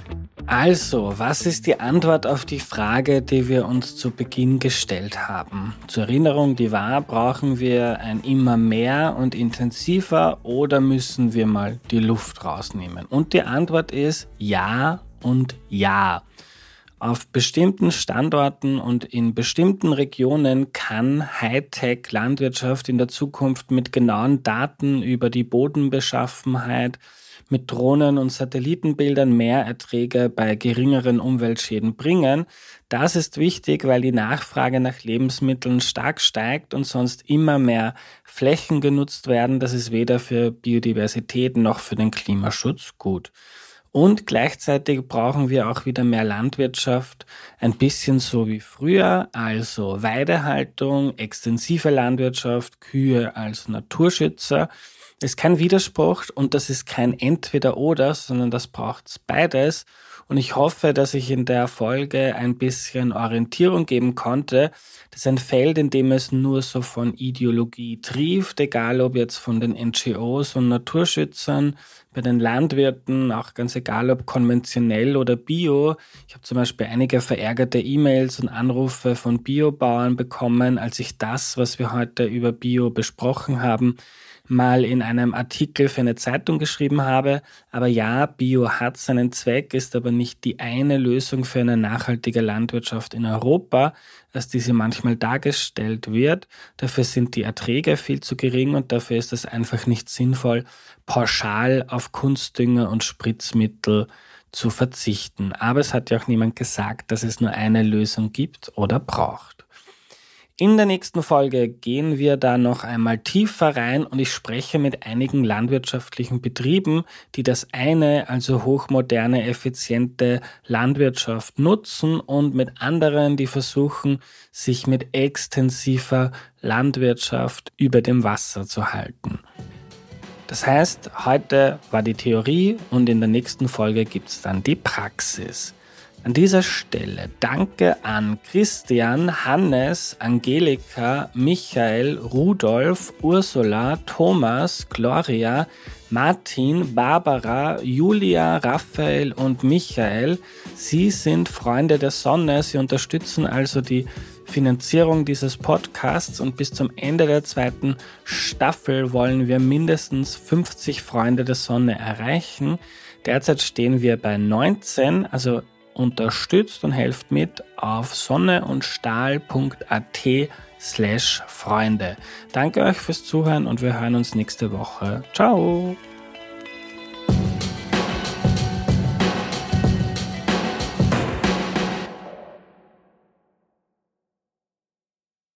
Also, was ist die Antwort auf die Frage, die wir uns zu Beginn gestellt haben? Zur Erinnerung, die war, brauchen wir ein immer mehr und intensiver oder müssen wir mal die Luft rausnehmen? Und die Antwort ist ja und ja. Auf bestimmten Standorten und in bestimmten Regionen kann Hightech-Landwirtschaft in der Zukunft mit genauen Daten über die Bodenbeschaffenheit, mit Drohnen und Satellitenbildern mehr Erträge bei geringeren Umweltschäden bringen. Das ist wichtig, weil die Nachfrage nach Lebensmitteln stark steigt und sonst immer mehr Flächen genutzt werden. Das ist weder für Biodiversität noch für den Klimaschutz gut. Und gleichzeitig brauchen wir auch wieder mehr Landwirtschaft, ein bisschen so wie früher, also Weidehaltung, extensive Landwirtschaft, Kühe als Naturschützer. Das ist kein Widerspruch und das ist kein Entweder-Oder, sondern das braucht beides. Und ich hoffe, dass ich in der Folge ein bisschen Orientierung geben konnte. Das ist ein Feld, in dem es nur so von Ideologie trieft, egal ob jetzt von den N G Os und Naturschützern, bei den Landwirten, auch ganz egal ob konventionell oder Bio. Ich habe zum Beispiel einige verärgerte E-Mails und Anrufe von Biobauern bekommen, als ich das, was wir heute über Bio besprochen haben, mal in einem Artikel für eine Zeitung geschrieben habe. Aber ja, Bio hat seinen Zweck, ist aber nicht die eine Lösung für eine nachhaltige Landwirtschaft in Europa, als diese manchmal dargestellt wird. Dafür sind die Erträge viel zu gering und dafür ist es einfach nicht sinnvoll, pauschal auf Kunstdünger und Spritzmittel zu verzichten. Aber es hat ja auch niemand gesagt, dass es nur eine Lösung gibt oder braucht. In der nächsten Folge gehen wir da noch einmal tiefer rein und ich spreche mit einigen landwirtschaftlichen Betrieben, die das eine, also hochmoderne, effiziente Landwirtschaft nutzen und mit anderen, die versuchen, sich mit extensiver Landwirtschaft über dem Wasser zu halten. Das heißt, heute war die Theorie und in der nächsten Folge gibt es dann die Praxis. An dieser Stelle danke an Christian, Hannes, Angelika, Michael, Rudolf, Ursula, Thomas, Gloria, Martin, Barbara, Julia, Raphael und Michael. Sie sind Freunde der Sonne, sie unterstützen also die Finanzierung dieses Podcasts und bis zum Ende der zweiten Staffel wollen wir mindestens fünfzig Freunde der Sonne erreichen. Derzeit stehen wir bei neunzehn, also unterstützt und helft mit auf sonneundstahl.at slash Freunde. Danke euch fürs Zuhören und wir hören uns nächste Woche. Ciao!